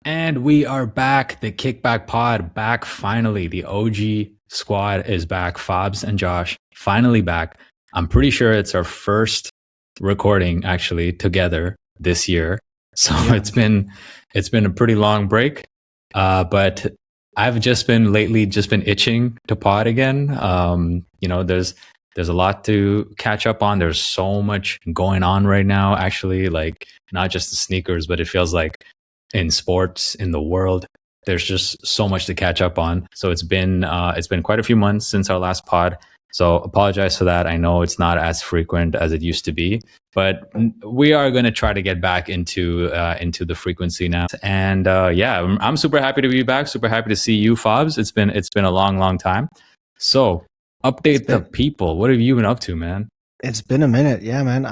And we are back. The Kickback Pod back finally. The OG squad is back. Fabs and Josh finally back. I'm pretty sure it's our first recording actually together this year. So Yeah. it's been a pretty long break. But I've just been lately just been itching to pod again. There's a lot to catch up on. There's so much going on right now, actually, like not just the sneakers, but it feels like in sports in the world. There's just so much to catch up on. So it's been quite a few months since our last pod. So apologize for that. I know it's not as frequent as it used to be, but we are going to try to get back into the frequency now. And yeah, I'm super happy to be back. Super happy to see you, Fobs. It's been a long time. So update the people. What have you been up to, man? It's been a minute. Yeah, man.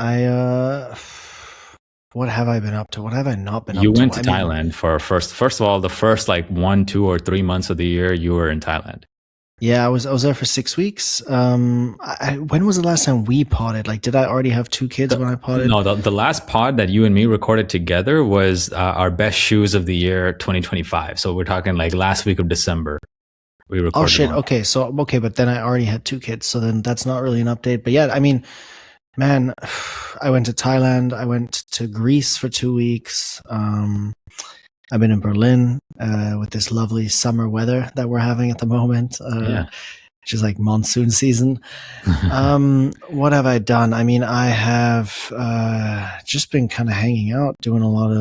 What have I been up to? What have I not been You up to? went to Thailand for first of all, the first like 1, 2, or 3 months of the year you were in Thailand. Yeah, I was there for 6 weeks. When was the last time we potted? Like, did I already have two kids when I potted? No, the last pod that you and me recorded together was our best shoes of the year 2025. So we're talking like last week of December. We recorded. Oh shit. one. Okay, but then I already had two kids, so then that's not really an update. But yeah, I mean, man, I went to Thailand. I went to Greece for 2 weeks. I've been in Berlin with this lovely summer weather that we're having at the moment, which is like monsoon season. What have I done? I mean, I have just been kind of hanging out, doing a lot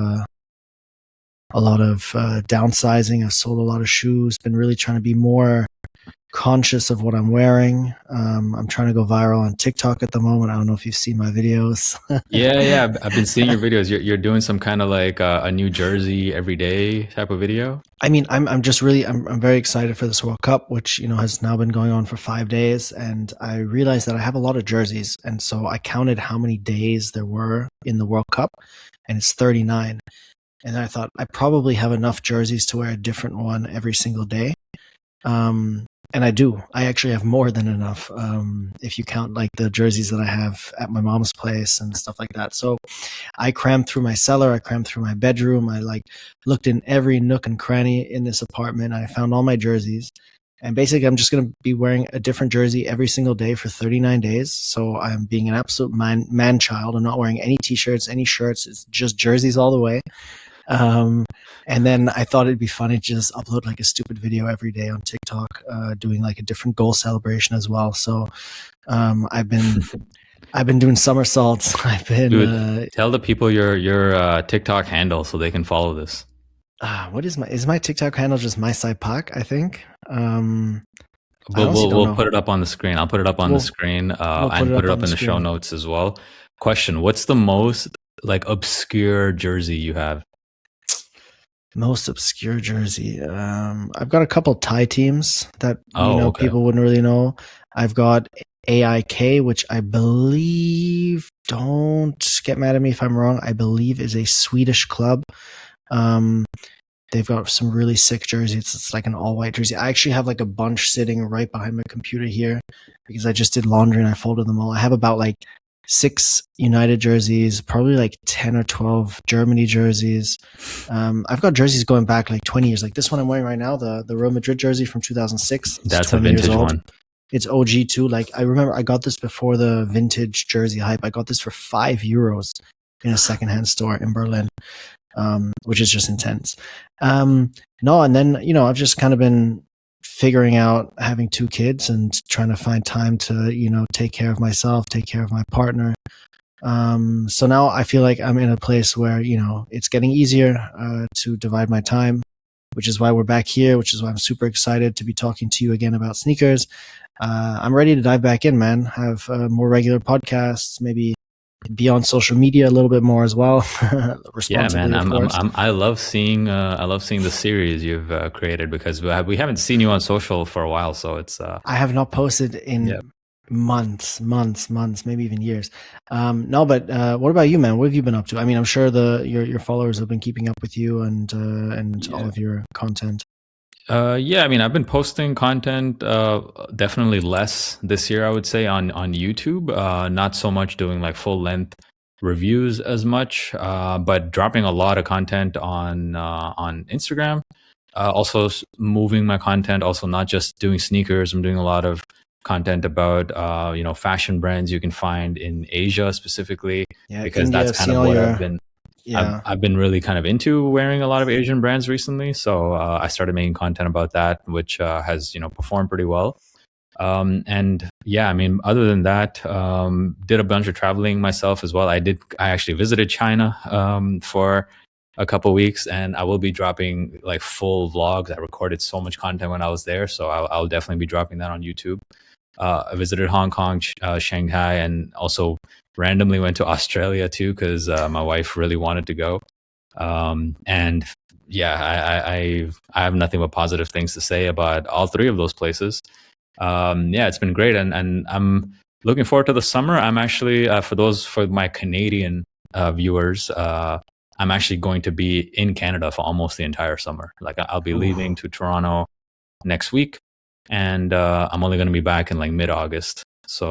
of downsizing. I've sold a lot of shoes. Been really trying to be more conscious of what I'm wearing. I'm trying to go viral on TikTok at the moment. I don't know if you've seen my videos. Yeah. I've been seeing your videos. You're doing some kind of like a New Jersey everyday type of video. I mean, I'm very excited for this World Cup, which has now been going on for 5 days, and I realized that I have a lot of jerseys, and so I counted how many days there were in the World Cup, and it's 39. And I thought I probably have enough jerseys to wear a different one every single day. And I do. I actually have more than enough if you count like the jerseys that I have at my mom's place and stuff like that. So I crammed through my cellar. I crammed through my bedroom. I like looked in every nook and cranny in this apartment. I found all my jerseys. And basically, I'm just going to be wearing a different jersey every single day for 39 days. So I'm being an absolute man child. I'm not wearing any t-shirts, any shirts. It's just jerseys all the way. And then I thought it'd be funny to just upload like a stupid video every day on TikTok, doing like a different goal celebration as well. So I've been doing somersaults. I've been Dude, tell the people your TikTok handle so they can follow this. What is my TikTok handle? Just my side pack, I think. We'll put it up on the screen. I'll put it up on the screen and put it up in the show notes as well. Question: what's the most like obscure jersey you have? Most obscure jersey. I've got a couple Thai teams that Okay. people wouldn't really know. I've got AIK, which I believe, don't get mad at me if I'm wrong, I believe is a Swedish club. They've got some really sick jerseys. It's like an all-white jersey. I actually have like a bunch sitting right behind my computer here because I just did laundry and I folded them all. I have about like 6 United jerseys, probably like 10 or 12 Germany jerseys. I've got jerseys going back like 20 years. Like this one I'm wearing right now, the Real Madrid jersey from 2006. That's a vintage one. It's OG too. Like I remember I got this before the vintage jersey hype. I got this for €5 in a secondhand store in Berlin, which is just intense. No, and then, I've just kind of been figuring out having 2 kids and trying to find time to, take care of myself, take care of my partner. So now I feel like I'm in a place where, it's getting easier to divide my time, which is why we're back here, which is why I'm super excited to be talking to you again about sneakers. I'm ready to dive back in, man. Have more regular podcasts, maybe be on social media a little bit more as well. Yeah, man. I love seeing the series you've created because we haven't seen you on social for a while. So it's I have not posted in months, maybe even years. No, but what about you, man? What have you been up to? I mean, I'm sure your followers have been keeping up with you and all of your content. Yeah, I mean, I've been posting content definitely less this year, I would say, on YouTube. Not so much doing like full length reviews as much, but dropping a lot of content on Instagram. Also moving my content, also not just doing sneakers. I'm doing a lot of content about fashion brands you can find in Asia specifically, Yeah, because India. that's I've kind seen of all what your. Yeah. I've been really kind of into wearing a lot of Asian brands recently. So I started making content about that, which has performed pretty well. And yeah, I mean, other than that, did a bunch of traveling myself as well. I actually visited China for a couple weeks, and I will be dropping like full vlogs. I recorded so much content when I was there, so I'll definitely be dropping that on YouTube. I visited Hong Kong, Shanghai, and also randomly went to Australia too because my wife really wanted to go. And yeah, I have nothing but positive things to say about all three of those places. Yeah, it's been great, and I'm looking forward to the summer. I'm actually for my Canadian viewers. I'm actually going to be in Canada for almost the entire summer. Like I'll be leaving to Toronto next week, and I'm only going to be back in like mid-August.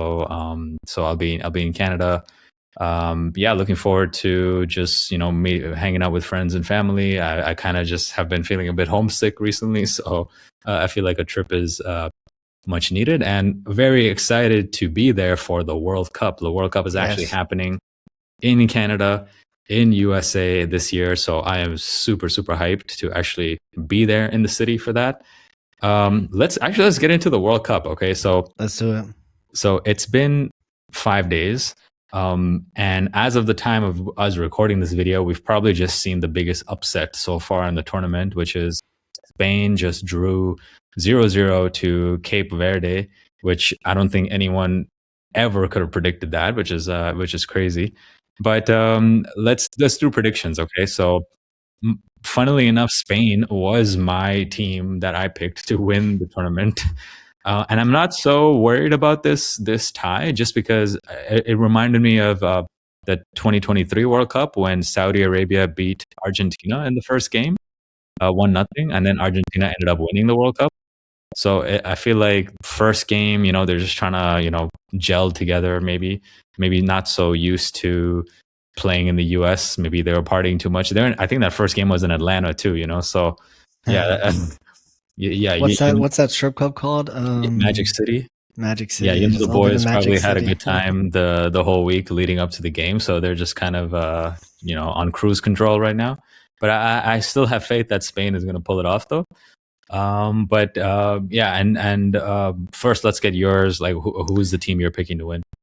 So I'll be in Canada. Yeah, looking forward to just me hanging out with friends and family. I kind of just have been feeling a bit homesick recently, so I feel like a trip is much needed, and very excited to be there for the World Cup. The World Cup is actually happening in Canada, in USA this year, so I am super hyped to actually be there in the city for that. Let's get into the World Cup. Okay, so let's do it. So it's been 5 days. And as of the time of us recording this video, we've probably just seen the biggest upset so far in the tournament, which is Spain just drew 0-0 to Cape Verde, which I don't think anyone ever could have predicted that, which is crazy. But let's do predictions, okay? So, funnily enough, Spain was my team that I picked to win the tournament. And I'm not so worried about this tie, just because it reminded me of the 2023 World Cup when Saudi Arabia beat Argentina in the first game, 1-0, and then Argentina ended up winning the World Cup. So I feel like first game, they're just trying to gel together. Maybe not so used to playing in the U.S. Maybe they were partying too much. I think that first game was in Atlanta too. So yeah. Yeah, what's that strip club called? Magic City. Magic City. Yeah, the boys probably had a good time the whole week leading up to the game, so they're just kind of on cruise control right now. But I still have faith that Spain is going to pull it off, though. But yeah, and first let's get yours. Like, who is the team you're picking to win?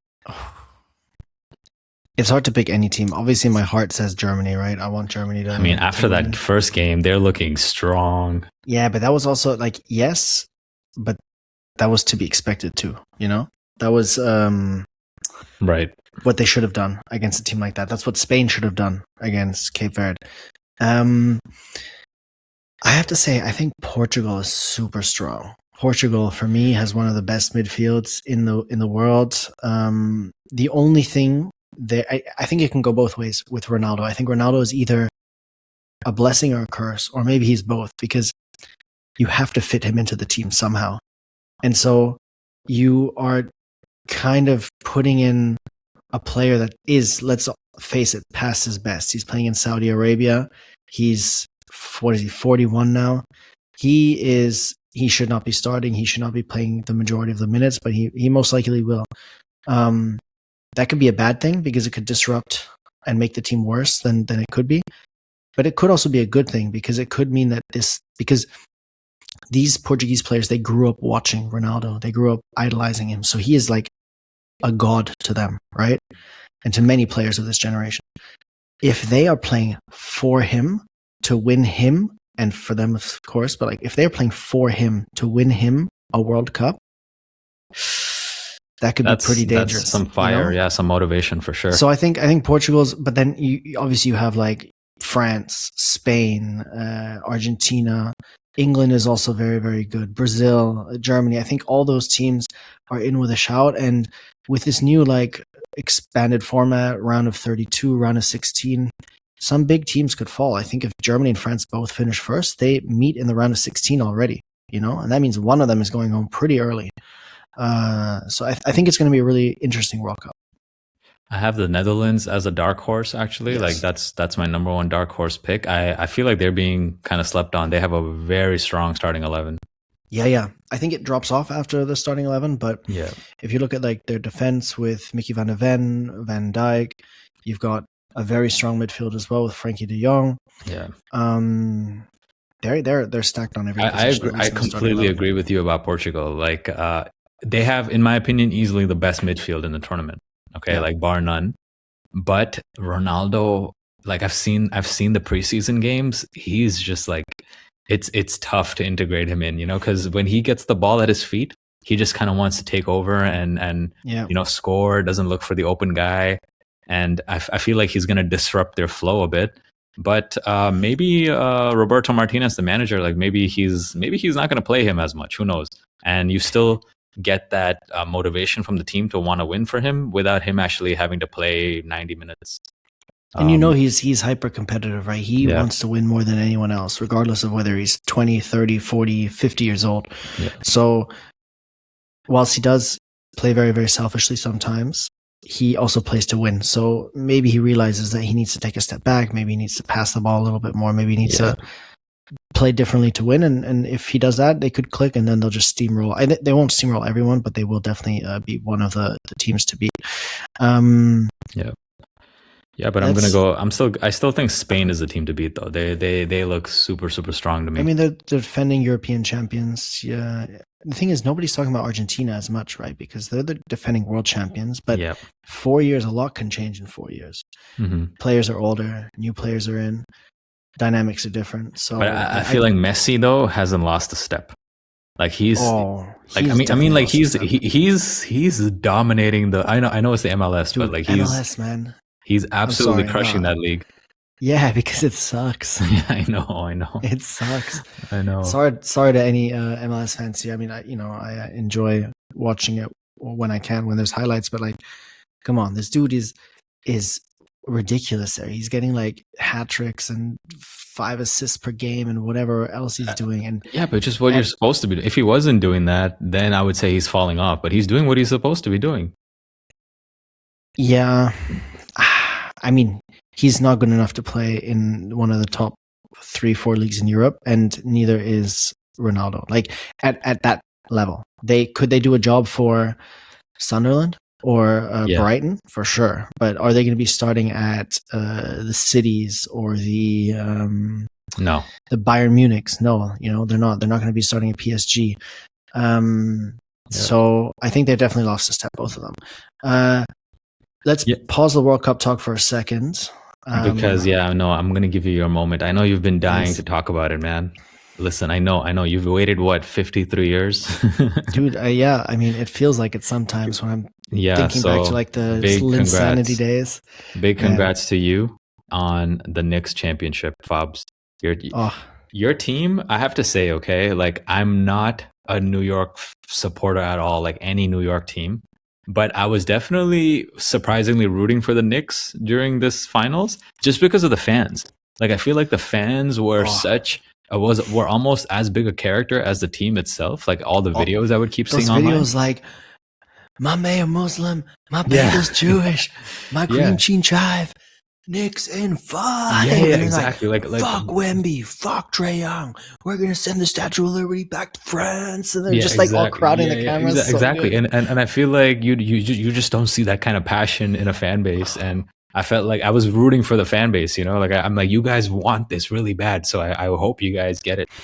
It's hard to pick any team. Obviously, my heart says Germany, right? I want Germany to. I mean, after that first game, they're looking strong. Yeah, but that was also like, yes, but that was to be expected too. That was right. What they should have done against a team like that. That's what Spain should have done against Cape Verde. I have to say, I think Portugal is super strong. Portugal, for me, has one of the best midfields in the world. The only thing I think it can go both ways with Ronaldo. I think Ronaldo is either a blessing or a curse, or maybe he's both, because you have to fit him into the team somehow. And so you are kind of putting in a player that is, let's face it, past his best. He's playing in Saudi Arabia. He's 41 now. He should not be starting. He should not be playing the majority of the minutes, but he most likely will. That could be a bad thing because it could disrupt and make the team worse than it could be. But it could also be a good thing because it could mean that because these Portuguese players, they grew up watching Ronaldo. They grew up idolizing him. So he is like a god to them, right? And to many players of this generation. If they are playing for him to win him, and for them, of course, but like if they're playing for him to win him a World Cup, that could be pretty dangerous. That's some fire, yeah, some motivation for sure. So I think Portugal's, but then you have like France, Spain, Argentina, England is also very, very good. Brazil, Germany. I think all those teams are in with a shout. And with this new like expanded format, round of 32, round of 16, some big teams could fall. I think if Germany and France both finish first, they meet in the round of 16 already, and that means one of them is going home pretty early. So I think it's going to be a really interesting World Cup. I have the Netherlands as a dark horse, actually. Like Yes. that's my number one dark horse pick. I feel like they're being kind of slept on. They have a very strong starting 11. Yeah. I think it drops off after the starting 11, but Yeah. if you look at like their defense with Mickey van der Ven, Van Dijk, you've got a very strong midfield as well with Frankie de Jong. Yeah. They're stacked on every I position. agree, at least I in the starting completely 11. agree with you about Portugal. Like they have, in my opinion, easily the best midfield in the tournament. Okay, Yeah. like bar none. But Ronaldo, like I've seen the preseason games. He's just like it's tough to integrate him in, because when he gets the ball at his feet, he just kind of wants to take over and Yeah. score. Doesn't look for the open guy, and I feel like he's going to disrupt their flow a bit. But maybe Roberto Martinez, the manager, like maybe he's not going to play him as much. Who knows? And you still get that motivation from the team to want to win for him without him actually having to play 90 minutes. And he's hyper competitive, right? He wants to win more than anyone else, regardless of whether he's 20, 30, 40, 50 years old. Yeah. So whilst he does play very, very selfishly sometimes, he also plays to win. So maybe he realizes that he needs to take a step back. Maybe he needs to pass the ball a little bit more. Maybe he needs to play differently to win. And if he does that, they could click and then they'll just steamroll. They won't steamroll everyone, but they will definitely be one of the teams to beat. Yeah, but I still think Spain is the team to beat, though. They look super, super strong to me. I mean, they're defending European champions. Yeah. The thing is, nobody's talking about Argentina as much, right? Because they're the defending world champions. But 4 years, a lot can change in 4 years. Mm-hmm. Players are older, new players are in, dynamics are different. So, but I feel like Messi though hasn't lost a step. Like he's dominating the. I know it's the MLS, Dude, but like MLS, man. He's absolutely crushing that league. Yeah, because it sucks. Yeah, I know. It sucks. I know. Sorry to any MLS fans here. I mean, I enjoy watching it when I can, when there's highlights. But like, come on, this dude is ridiculous. There, he's getting like hat tricks and 5 assists per game and whatever else he's doing. And yeah, but just what you're supposed to be doing. If he wasn't doing that, then I would say he's falling off. But he's doing what he's supposed to be doing. Yeah. I mean, he's not good enough to play in one of the top 3-4 leagues in Europe, and neither is Ronaldo. Like at that level, could they do a job for Sunderland or Brighton for sure? But are they going to be starting at the Cities or the no, the Bayern Munichs? No, they're not. They're not going to be starting at PSG. So I think they definitely lost a step, both of them. Let's pause the World Cup talk for a second. Because I'm going to give you your moment. I know you've been dying to talk about it, man. Listen, I know you've waited 53 years, dude. I mean, it feels like it sometimes when I'm thinking back to like the Linsanity days. Big congrats to you on the Knicks championship, Fabs. Your team, I have to say, okay, like I'm not a New York supporter at all, like any New York team. But I was definitely surprisingly rooting for the Knicks during this finals just because of the fans. Like I feel like the fans were were almost as big a character as the team itself. Like all the videos I would keep seeing online. Those videos like, my mayor Muslim, my bagel's Jewish, my cream cheese chive, Knicks in 5. Yeah, exactly. Like fuck Wemby, fuck Trae Young. We're gonna send the Statue of Liberty back to France, and they're just like all crowding the cameras. Exactly, and I feel like you just don't see that kind of passion in a fan base, and I felt like I was rooting for the fan base. Like I'm like, you guys want this really bad, so I hope you guys get it.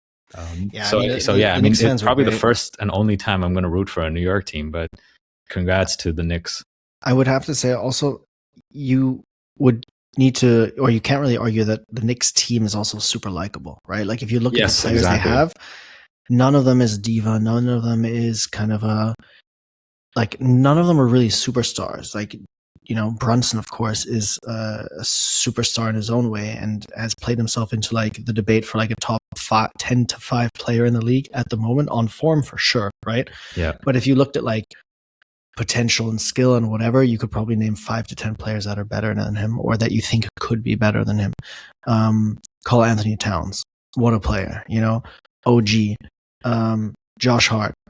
It's probably the first and only time I'm going to root for a New York team, but congrats to the Knicks. I would have to say also, you would need to, or you can't really argue that the Knicks team is also super likable, right? Like if you look at the players they have, none of them is diva. None of them is kind of none of them are really superstars. Like, Brunson, of course, is a superstar in his own way and has played himself into like the debate for like a top 10 to 5 player in the league at the moment, on form for sure, right? Yeah. But if you looked at like potential and skill and whatever, you could probably name 5 to 10 players that are better than him or that you think could be better than him. Call Anthony Towns. What a player, OG. Josh Hart.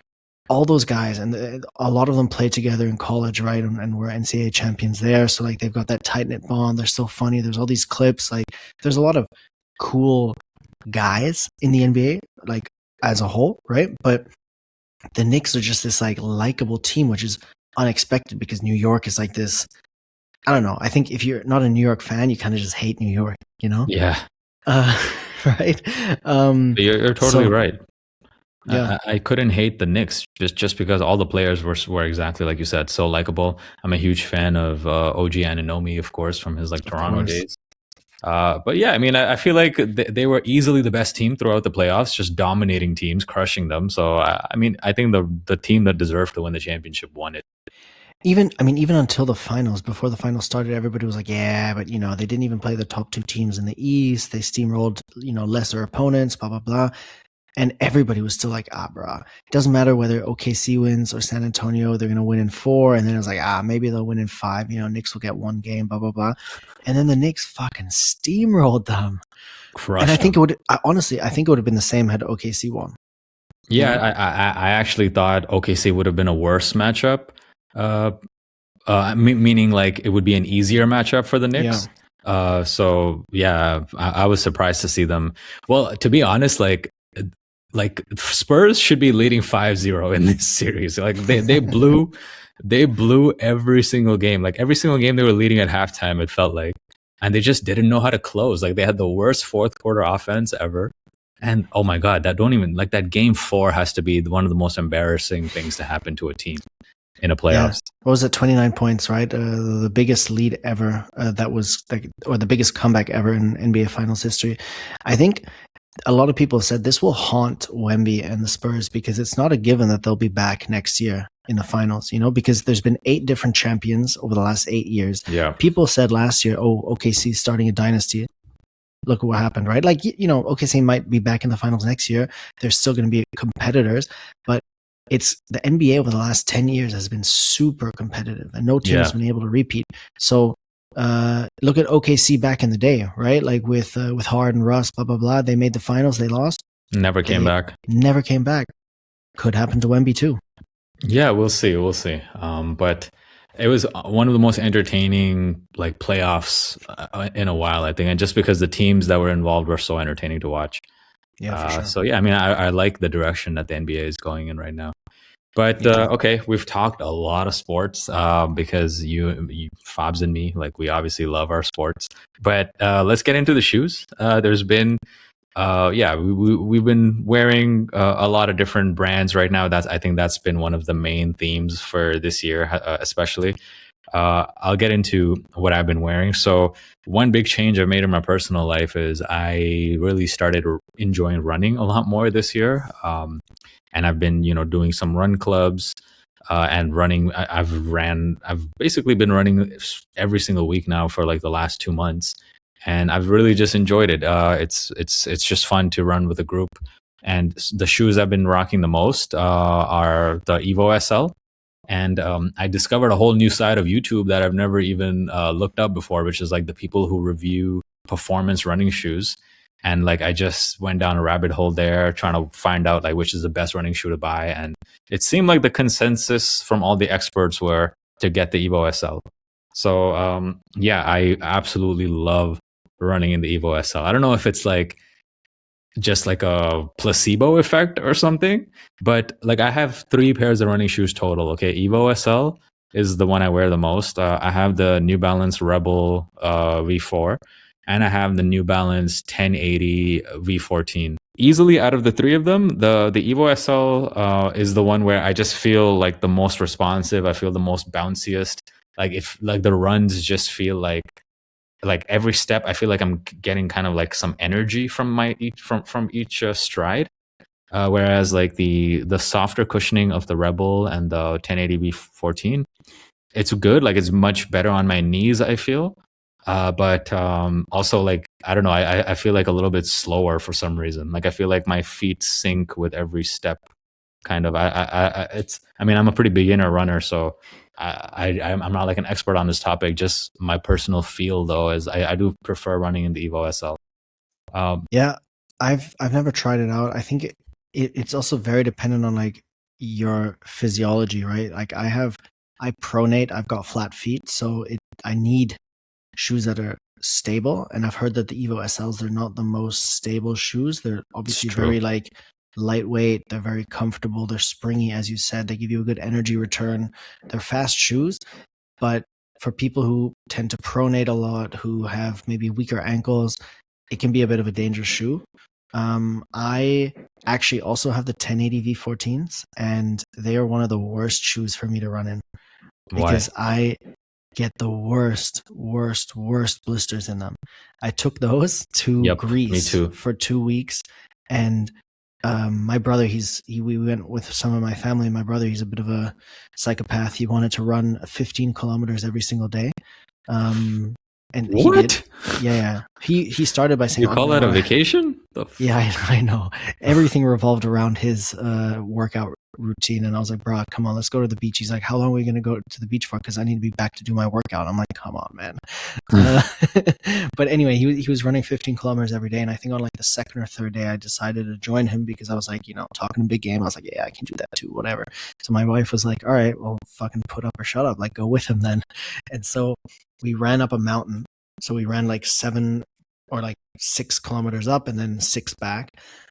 all those guys, and a lot of them played together in college, right? And were NCAA champions there. So like they've got that tight knit bond. They're so funny. There's all these clips. Like there's a lot of cool guys in the NBA, like as a whole, right? But the Knicks are just this like likable team, which is unexpected because New York is like this. I don't know. I think if you're not a New York fan, you kind of just hate New York, you know? Yeah, Right. you're totally So right. yeah, I couldn't hate the Knicks just because all the players were exactly like you said, so likable. I'm a huge fan of OG Anunoby, of course, from his like of Toronto course. days. But yeah, I mean, I feel like they were easily the best team throughout the playoffs, just dominating teams, crushing them. So I mean, I think the team that deserved to win the championship won it. Even until the finals, before the finals started, everybody was like, yeah, but they didn't even play the top two teams in the East. They steamrolled, lesser opponents, blah, blah, blah. And everybody was still like, bruh, it doesn't matter whether OKC wins or San Antonio, they're going to win in 4. And then it's like, maybe they'll win in 5. Knicks will get 1 game, blah, blah, blah. And then the Knicks fucking steamrolled them. And I Crushed think them. honestly, I think it would have been the same had OKC won. Yeah, I actually thought OKC would have been a worse matchup. Meaning like it would be an easier matchup for the Knicks. So yeah, I was surprised to see them. Well, to be honest, like Spurs should be leading 5-0 in this series. Like they blew every single game. Like every single game they were leading at halftime, it felt like. And they just didn't know how to close. Like they had the worst fourth quarter offense ever. And oh my god, that game 4 has to be one of the most embarrassing things to happen to a team in a playoffs. What was it? 29 points, right? The biggest lead ever. That was or the biggest comeback ever in NBA Finals history. I think a lot of people have said this will haunt Wemby and the Spurs because it's not a given that they'll be back next year in the finals, because there's been 8 different champions over the last 8 years. Yeah. People said last year, OKC starting a dynasty. Look at what happened, right? Like, OKC might be back in the finals next year. They're still going to be competitors, but it's the NBA over the last 10 years has been super competitive and no team has been able to repeat. So, look at OKC back in the day, right? Like with Harden, Russ, blah, blah, blah. They made the finals. They lost. Never came back. Never came back. Could happen to Wemby too. Yeah, we'll see. But it was one of the most entertaining like playoffs in a while, I think, and just because the teams that were involved were so entertaining to watch. Yeah, for sure. So yeah, I mean, I like the direction that the NBA is going in right now. But okay, we've talked a lot of sports because you Fabs and me, like we obviously love our sports. But let's get into the shoes. There's been we've been wearing a lot of different brands right now. I think that's been one of the main themes for this year, especially. I'll get into what I've been wearing. So one big change I've made in my personal life is I really started enjoying running a lot more this year. And I've been, doing some run clubs and running. I've basically been running every single week now for like the last 2 months. And I've really just enjoyed it. It's just fun to run with a group. And the shoes I've been rocking the most are the Evo SL. And I discovered a whole new side of YouTube that I've never even looked up before, which is like the people who review performance running shoes. And like I just went down a rabbit hole there trying to find out like which is the best running shoe to buy. And it seemed like the consensus from all the experts were to get the Evo SL. So I absolutely love running in the Evo SL. I don't know if it's like just like a placebo effect or something, but like I have 3 pairs of running shoes total. Okay, Evo SL is the one I wear the most. I have the New Balance Rebel V4, and I have the New Balance 1080 V14. Easily out of the 3 of them, the Evo SL is the one where I just feel like the most responsive. I feel the most bounciest. Like if like the runs just feel like every step I feel like I'm getting kind of like some energy from each stride. Whereas like the softer cushioning of the Rebel and the 1080 V14, it's good. Like it's much better on my knees, I feel. But also like, I don't know, I feel like a little bit slower for some reason. Like I feel like my feet sink with every step. Kind of. I'm a pretty beginner runner, so I'm not like an expert on this topic. Just my personal feel though is I do prefer running in the Evo SL. Yeah, I've never tried it out. I think it's also very dependent on like your physiology, right? Like I pronate, I've got flat feet, so I need shoes that are stable. And I've heard that the Evo SLs, they're not the most stable shoes. They're It's obviously true. very like lightweight. They're very comfortable. They're springy, as you said. They give you a good energy return. They're fast shoes, but for people who tend to pronate a lot, who have maybe weaker ankles, it can be a bit of a dangerous shoe. I actually also have the 1080 V14s, and they are one of the worst shoes for me to run in Why? because I get the worst blisters in them. I took those to Yep, me Greece too. for 2 weeks, and my brother, we went with some of my family. My brother, he's a bit of a psychopath. He wanted to run 15 kilometers every single day, and he did. What? Yeah. He started by saying, You "I'm call gonna that a run." vacation? Yeah, I know. Everything revolved around his workout routine. And I was like, bro, come on, let's go to the beach. He's like, how long are we going to go to the beach for? Because I need to be back to do my workout. I'm like, come on, man. But anyway, he was running 15 kilometers every day. And I think on like the second or third day, I decided to join him because I was like, talking a big game. I was like, yeah, I can do that too, whatever. So my wife was like, all right, well, fucking put up or shut up. Like, go with him then. And so we ran up a mountain. So we ran like 7 or like 6 kilometers up and then 6 back.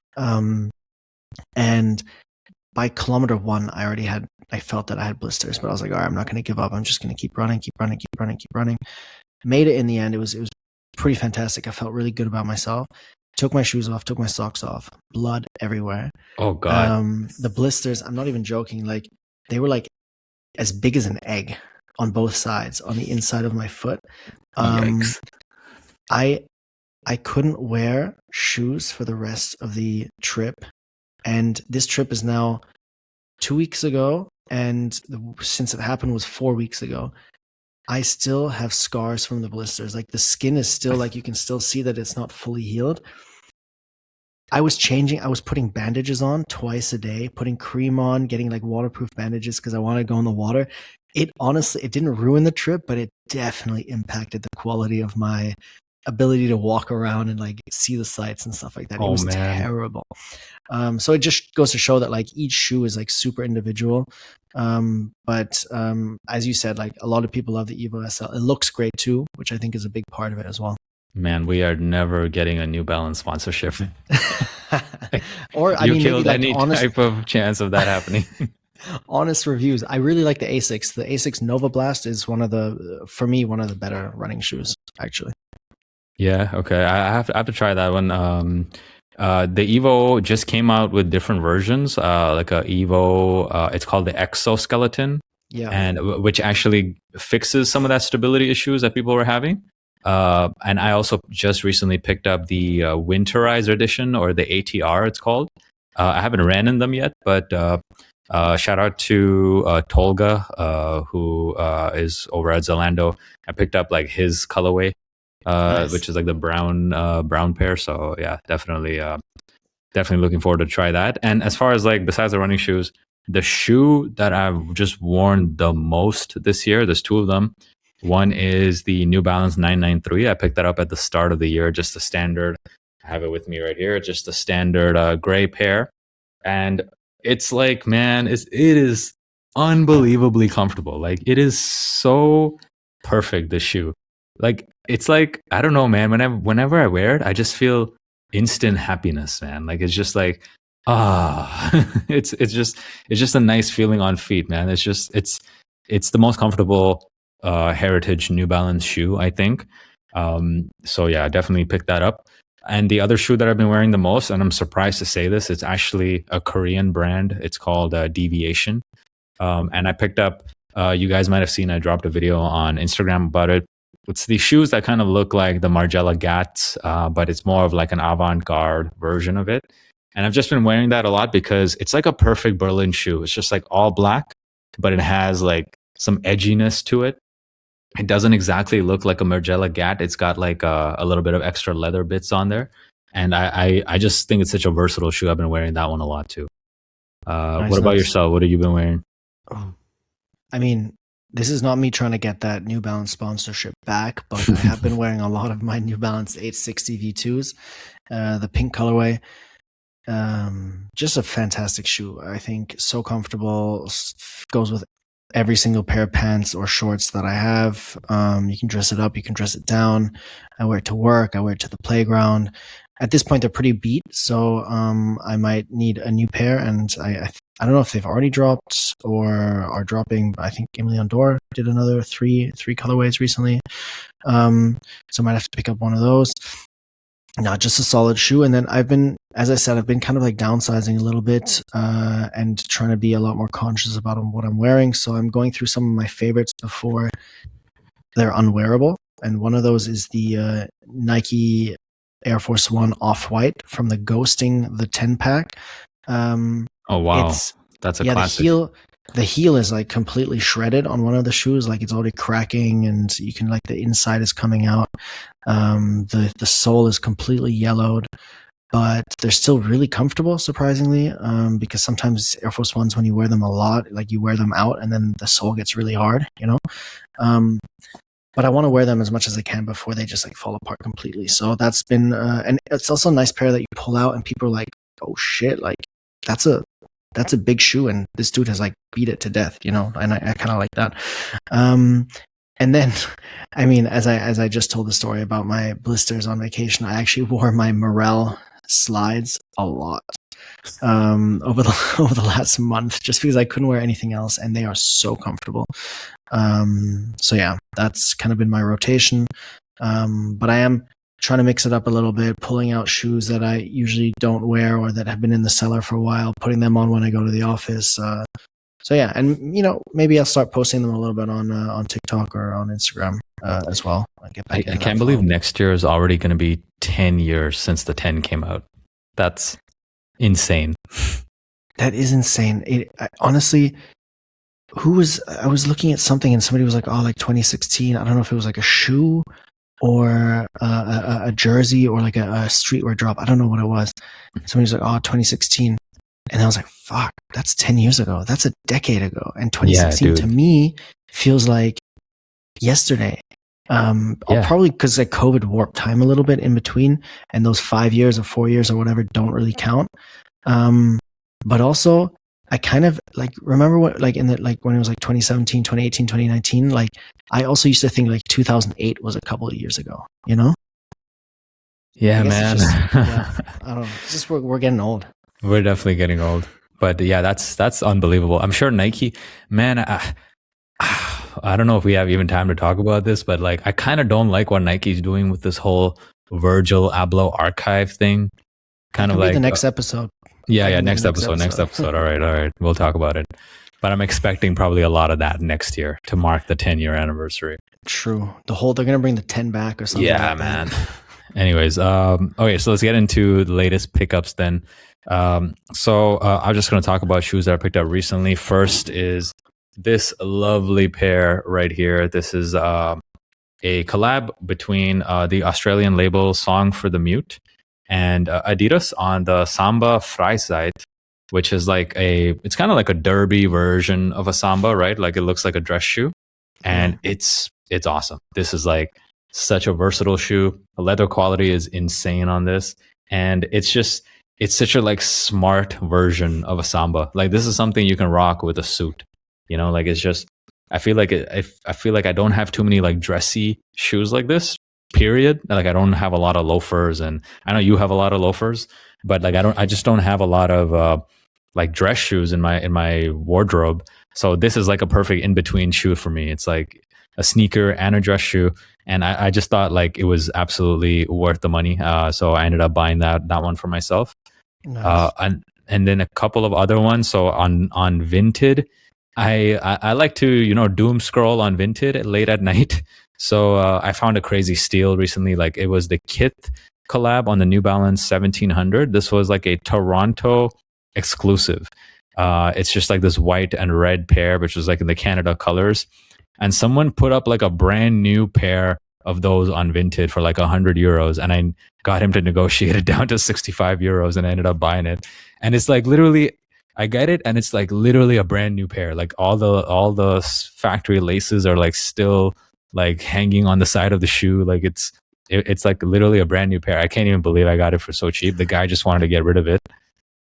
And by kilometer 1, I felt that I had blisters, but I was like, all right, I'm not going to give up. I'm just going to keep running. Made it in the end. It was pretty fantastic. I felt really good about myself. Took my shoes off, took my socks off, blood everywhere. Oh God. The blisters, I'm not even joking. Like they were like as big as an egg on both sides on the inside of my foot. Yikes. I couldn't wear shoes for the rest of the trip. And this trip is now 2 weeks ago. And since it happened was 4 weeks ago, I still have scars from the blisters. Like the skin is still like, you can still see that it's not fully healed. I was putting bandages on twice a day, putting cream on, getting like waterproof bandages because I wanted to go in the water. It didn't ruin the trip, but it definitely impacted the quality of my ability to walk around and like see the sights and stuff like that. It was terrible. So it just goes to show that like each shoe is like super individual. But as you said, like a lot of people love the Evo SL. It looks great too, which I think is a big part of it as well. Man, we are never getting a New Balance sponsorship. Or I mean, killed maybe like any type of chance of that happening. Honest reviews. I really like the Asics. The Asics Nova Blast is one of the better running shoes, actually. Yeah, okay. I have to try that one. The Evo just came out with different versions. Like a Evo, it's called the Exoskeleton. Yeah. And which actually fixes some of that stability issues that people were having. And I also just recently picked up the Winterizer edition, or the ATR it's called. I haven't ran in them yet, but shout out to Tolga, who is over at Zalando. I picked up like his colorway, nice. Which is like the brown pair. So yeah, definitely looking forward to try that. And as far as like besides the running shoes, the shoe that I've just worn the most this year, there's 2 of them. One is the New Balance 993. I picked that up at the start of the year, just the standard. I have it with me right here, just the standard gray pair. And it's like, man, it is unbelievably comfortable. Like it is so perfect, this shoe. Like it's like, I don't know, man, whenever I wear it, I just feel instant happiness, man. Like it's just like, it's just a nice feeling on feet, man. It's the most comfortable heritage New Balance shoe, I think. So yeah, definitely pick that up. And the other shoe that I've been wearing the most, and I'm surprised to say this, it's actually a Korean brand. It's called Deviation. And I picked up, you guys might have seen, I dropped a video on Instagram about it. It's these shoes that kind of look like the Margiela Gats, but it's more of like an avant-garde version of it. And I've just been wearing that a lot because it's like a perfect Berlin shoe. It's just like all black, but it has like some edginess to it. It doesn't exactly look like a Margiela Gat. It's got like a little bit of extra leather bits on there. And I just think it's such a versatile shoe. I've been wearing that one a lot too. What about yourself? What have you been wearing? I mean, this is not me trying to get that New Balance sponsorship back, but I have been wearing a lot of my New Balance 860 V2s, the pink colorway. Just a fantastic shoe. I think so comfortable. Goes with every single pair of pants or shorts that I have. You can dress it up, you can dress it down. I wear it to work, I wear it to the playground. At this point, they're pretty beat, so I might need a new pair. And I don't know if they've already dropped or are dropping. I think Emily Ondor did another three colorways recently. So I might have to pick up one of those. Not just a solid shoe. And then as I said, I've been kind of like downsizing a little bit and trying to be a lot more conscious about what I'm wearing. So I'm going through some of my favorites before they're unwearable. And one of those is the Nike Air Force One Off-White from the Ghosting, the 10 pack. Oh, wow. That's a classic. The heel is like completely shredded on one of the shoes. Like it's already cracking and you can like the inside is coming out. The sole is completely yellowed, but they're still really comfortable, surprisingly, because sometimes Air Force Ones, when you wear them a lot, like you wear them out and then the sole gets really hard, you know? But I want to wear them as much as I can before they just like fall apart completely. So that's been, and it's also a nice pair that you pull out and people are like, oh shit, like that's a big shoe and this dude has like beat it to death, you know? And I kind of like that. And then, I mean, as I just told the story about my blisters on vacation, I actually wore my Morel slides a lot over the last month, just because I couldn't wear anything else, and they are so comfortable. So yeah, that's kind of been my rotation. But I am trying to mix it up a little bit, pulling out shoes that I usually don't wear or that have been in the cellar for a while, putting them on when I go to the office. So yeah, and you know, maybe I'll start posting them a little bit on TikTok or on Instagram as well. I can't believe next year is already going to be 10 years since the 10 came out. That's insane. That is insane. Honestly, I was looking at something and somebody was like, oh, like 2016. I don't know if it was like a shoe or a jersey or like a streetwear drop. I don't know what it was. Somebody was like, oh, 2016. And I was like, fuck, that's 10 years ago. That's a decade ago. And 2016 to me feels like yesterday. Probably because like COVID warped time a little bit in between, and those 5 years or 4 years or whatever don't really count. But also, I kind of like remember what like in the like when it was like 2017, 2018, 2019. Like I also used to think like 2008 was a couple of years ago. You know? Yeah, man. I don't know. It's just we're getting old. We're definitely getting old. But yeah, that's unbelievable. I'm sure Nike, man, I don't know if we have even time to talk about this, but like I kind of don't like what Nike's doing with this whole Virgil Abloh archive thing. Kind of like the next episode. Yeah, next episode. All right. We'll talk about it. But I'm expecting probably a lot of that next year to mark the 10-year anniversary. True. They're going to bring the 10 back or something. Yeah, like man. Anyways, okay, so let's get into the latest pickups then. So I'm just going to talk about shoes that I picked up recently. First is this lovely pair right here. This is a collab between the Australian label Song for the Mute and Adidas on the Samba Freizeit, which is like it's kind of like a derby version of a Samba, right? Like it looks like a dress shoe, and it's awesome. This is like such a versatile shoe. The leather quality is insane on this, and it's such a like smart version of a Samba. Like this is something you can rock with a suit, you know. Like it's just I feel like I don't have too many like dressy shoes like this. Period. Like I don't have a lot of loafers, and I know you have a lot of loafers, but like I just don't have a lot of like dress shoes in my wardrobe. So this is like a perfect in between shoe for me. It's like a sneaker and a dress shoe, and I just thought like it was absolutely worth the money. So I ended up buying that one for myself. Nice. And then a couple of other ones. So on Vinted, I like to doom scroll on Vinted late at night. So I found a crazy steal recently. Like it was the Kith collab on the New Balance 1700. This was like a Toronto exclusive. It's just like this white and red pair, which was like in the Canada colors. And someone put up like a brand new pair of those on Vinted for like €100, and I got him to negotiate it down to €65, and I ended up buying it. And it's like literally, I get it, and it's like literally a brand new pair. Like all the factory laces are like still like hanging on the side of the shoe. Like it's like literally a brand new pair. I can't even believe I got it for so cheap. The guy just wanted to get rid of it.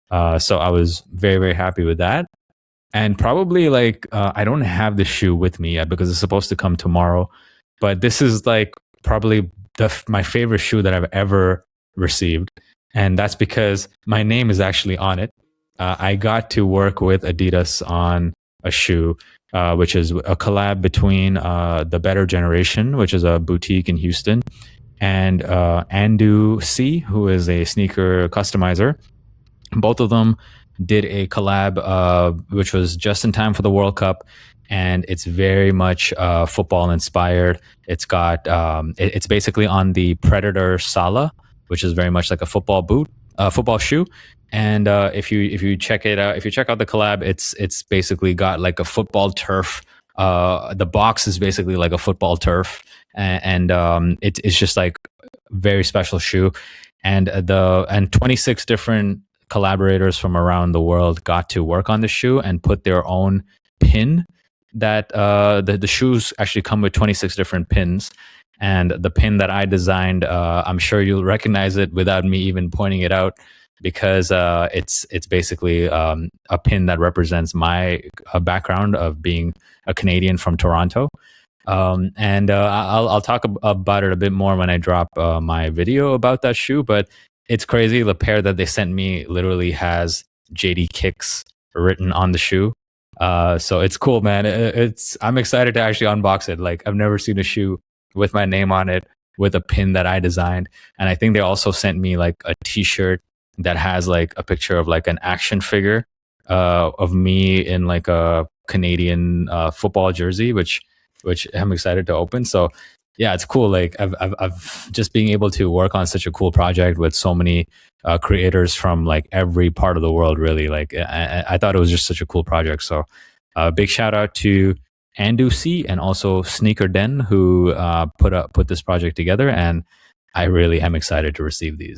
So I was very, very happy with that. And probably like, I don't have the shoe with me yet because it's supposed to come tomorrow. But this is like probably my favorite shoe that I've ever received. And that's because my name is actually on it. I got to work with Adidas on a shoe, which is a collab between the Better Generation, which is a boutique in Houston, and Andu C, who is a sneaker customizer. Both of them did a collab, which was just in time for the World Cup, and it's very much football inspired. It's got it's basically on the Predator Sala, which is very much like a football boot, football shoe. And if you check it out, if you check out the collab, it's basically got like a football turf. The box is basically like a football turf, and it's just like very special shoe. And 26 different collaborators from around the world got to work on the shoe and put their own pin. That the shoes actually come with 26 different pins, and the pin that I designed, I'm sure you'll recognize it without me even pointing it out, because it's basically a pin that represents my background of being a Canadian from Toronto. And I'll talk about it a bit more when I drop my video about that shoe. But it's crazy. The pair that they sent me literally has JD Kicks written on the shoe. So it's cool, man. I'm excited to actually unbox it. Like, I've never seen a shoe with my name on it with a pin that I designed. And I think they also sent me like a t-shirt that has like a picture of like an action figure of me in like a Canadian football jersey, which I'm excited to open. So yeah, it's cool. Like, I've just being able to work on such a cool project with so many creators from like every part of the world. Really, like, I thought it was just such a cool project. So big shout out to Andu C and also Sneaker Den, who put this project together, and I really am excited to receive these.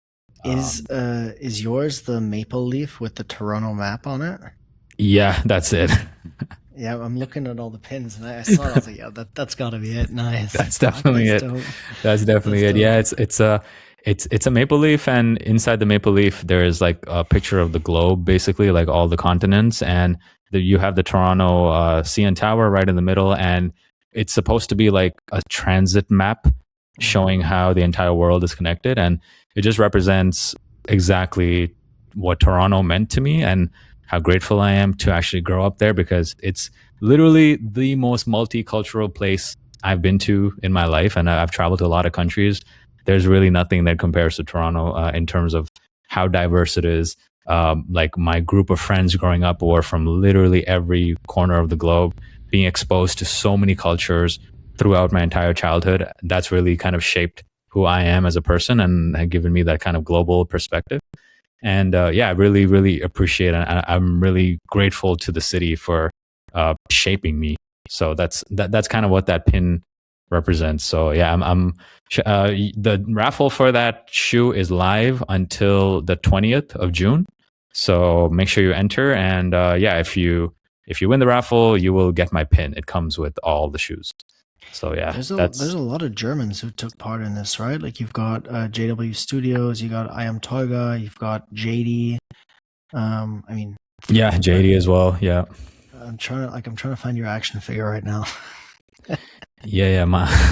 Is yours the maple leaf with the Toronto map on it? Yeah, that's it. Yeah, I'm looking at all the pins, and I saw it. I was like, "Yeah, that's got to be it." Nice. That's definitely it. Dope. That's definitely it. Yeah, it's a maple leaf, and inside the maple leaf there is like a picture of the globe, basically like all the continents, and you have the Toronto CN Tower right in the middle, and it's supposed to be like a transit map showing how the entire world is connected, and it just represents exactly what Toronto meant to me and how grateful I am to actually grow up there, because it's literally the most multicultural place I've been to in my life. And I've traveled to a lot of countries. There's really nothing that compares to Toronto in terms of how diverse it is. Like, my group of friends growing up were from literally every corner of the globe, being exposed to so many cultures throughout my entire childhood. That's really kind of shaped who I am as a person and had given me that kind of global perspective. And yeah, I really, really appreciate it. I'm really grateful to the city for shaping me. So that's kind of what that pin represents. So yeah, the raffle for that shoe is live until the 20th of June. So make sure you enter. And yeah, if you win the raffle, you will get my pin. It comes with all the shoes. So yeah, there's a lot of Germans who took part in this, right? Like, you've got JW Studios, you got I Am Toyga, you've got JD. I mean, yeah, JD as well. Yeah, I'm trying to find your action figure right now. yeah,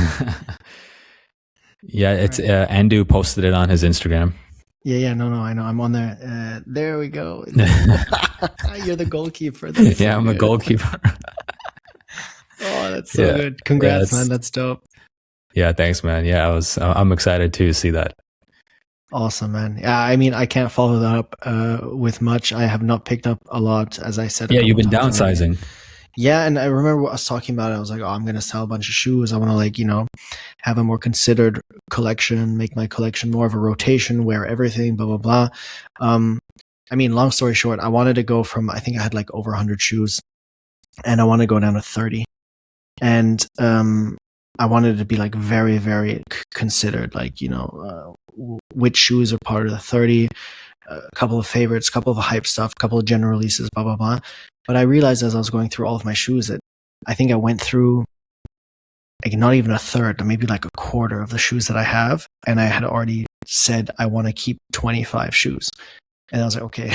yeah. It's Andu posted it on his Instagram. Yeah, no, I know. I'm on there. There we go. You're the goalkeeper. Yeah, I'm a goalkeeper. Oh, that's so good. Congrats, man. That's dope. Yeah, thanks, man. Yeah, I'm excited to see that. Awesome, man. Yeah, I mean, I can't follow that up with much. I have not picked up a lot, as I said. Yeah, you've been downsizing. Already. Yeah, and I remember what I was talking about. I was like, oh, I'm going to sell a bunch of shoes. I want to, like, have a more considered collection, make my collection more of a rotation, wear everything, blah, blah, blah. I mean, long story short, I wanted to go from, I think I had like over 100 shoes, and I want to go down to 30. And I wanted to be like very, very considered, like, which shoes are part of the 30, a couple of favorites, a couple of hype stuff, a couple of general releases, blah, blah, blah. But I realized as I was going through all of my shoes that I think I went through like not even a third, maybe like a quarter of the shoes that I have. And I had already said I want to keep 25 shoes. And I was like, okay,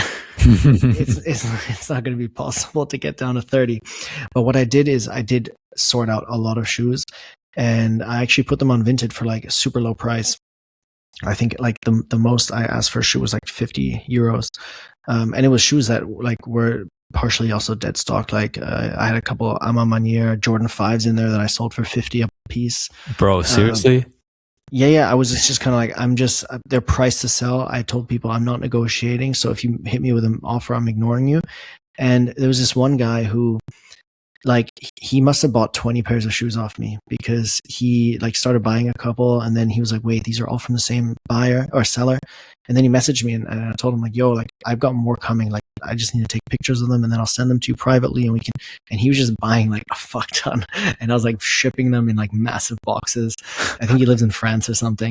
it's not going to be possible to get down to 30. But what I did is I did sort out a lot of shoes, and I actually put them on Vinted for like a super low price. I think like the most I asked for a shoe was like 50 euros. And it was shoes that like were partially also dead stock. Like I had a couple Ama Manier Jordan 5s in there that I sold for 50 a piece. Bro, seriously? Yeah. I was just kind of like, I'm just, they're priced to sell. I told people I'm not negotiating. So if you hit me with an offer, I'm ignoring you. And there was this one guy who, like, he must have bought 20 pairs of shoes off me, because he like started buying a couple, and then he was like, wait, these are all from the same buyer or seller. And then he messaged me, and I told him like, yo, like I've got more coming. Like I just need to take pictures of them, and then I'll send them to you privately, and we can. And he was just buying like a fuck ton, and I was like shipping them in like massive boxes. I think he lives in France or something.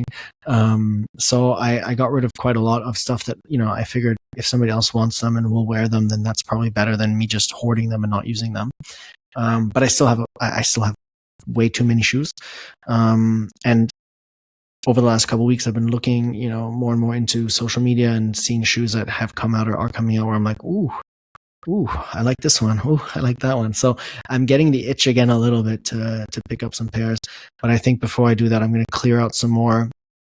So I got rid of quite a lot of stuff that, you know, I figured if somebody else wants them and will wear them, then that's probably better than me just hoarding them and not using them. But I still have way too many shoes. And over the last couple of weeks, I've been looking, you know, more and more into social media and seeing shoes that have come out or are coming out where I'm like, ooh, I like this one. Ooh, I like that one. So I'm getting the itch again a little bit to pick up some pairs. But I think before I do that, I'm going to clear out some more,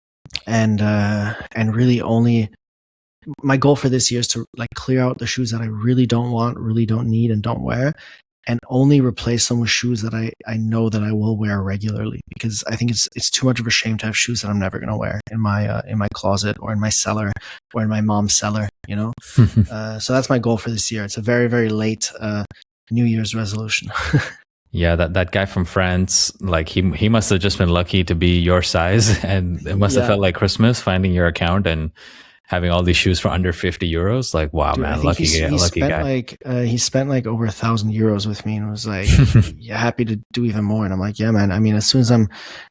and really only, my goal for this year is to like clear out the shoes that I really don't want, really don't need, and don't wear, and only replace them with shoes that I know that I will wear regularly, because I think it's too much of a shame to have shoes that I'm never going to wear in my closet or in my cellar or in my mom's cellar, you know. So that's my goal for this year. It's a very, very late New Year's resolution. Yeah, that guy from France, like he must have just been lucky to be your size, and it must have felt like Christmas finding your account and having all these shoes for under 50 euros. Like, wow, Dude, man, lucky guy. He spent like over 1,000 euros with me, and was like, yeah, happy to do even more. And I'm like, yeah, man. I mean, as soon as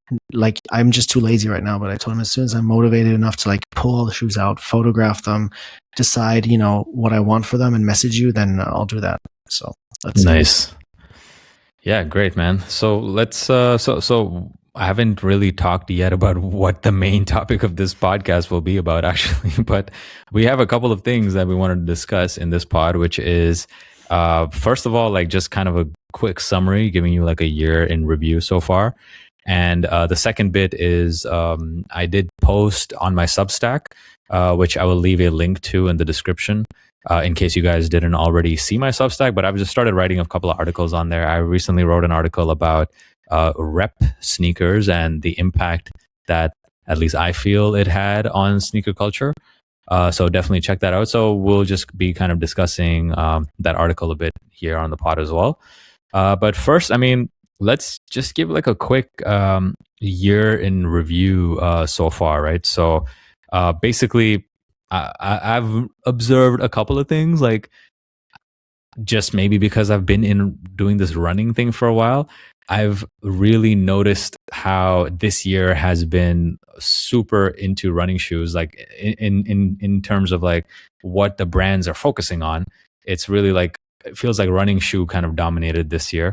I'm just too lazy right now, but I told him as soon as I'm motivated enough to like pull all the shoes out, photograph them, decide, you know, what I want for them, and message you, then I'll do that. So that's nice. Yeah, great, man. So let's so I haven't really talked yet about what the main topic of this podcast will be about, actually, but we have a couple of things that we wanted to discuss in this pod, which is first of all, like just kind of a quick summary, giving you like a year in review so far. And the second bit is I did post on my Substack, which I will leave a link to in the description. In case you guys didn't already see my Substack, but I've just started writing a couple of articles on there. I recently wrote an article about rep sneakers and the impact that at least I feel it had on sneaker culture. So definitely check that out. So we'll just be kind of discussing that article a bit here on the pod as well. But first, I mean, let's just give like a quick year in review so far, right? So basically, I've observed a couple of things, like just maybe because I've been in doing this running thing for a while, I've really noticed how this year has been super into running shoes, like in terms of like what the brands are focusing on. It's really like, it feels like running shoe kind of dominated this year.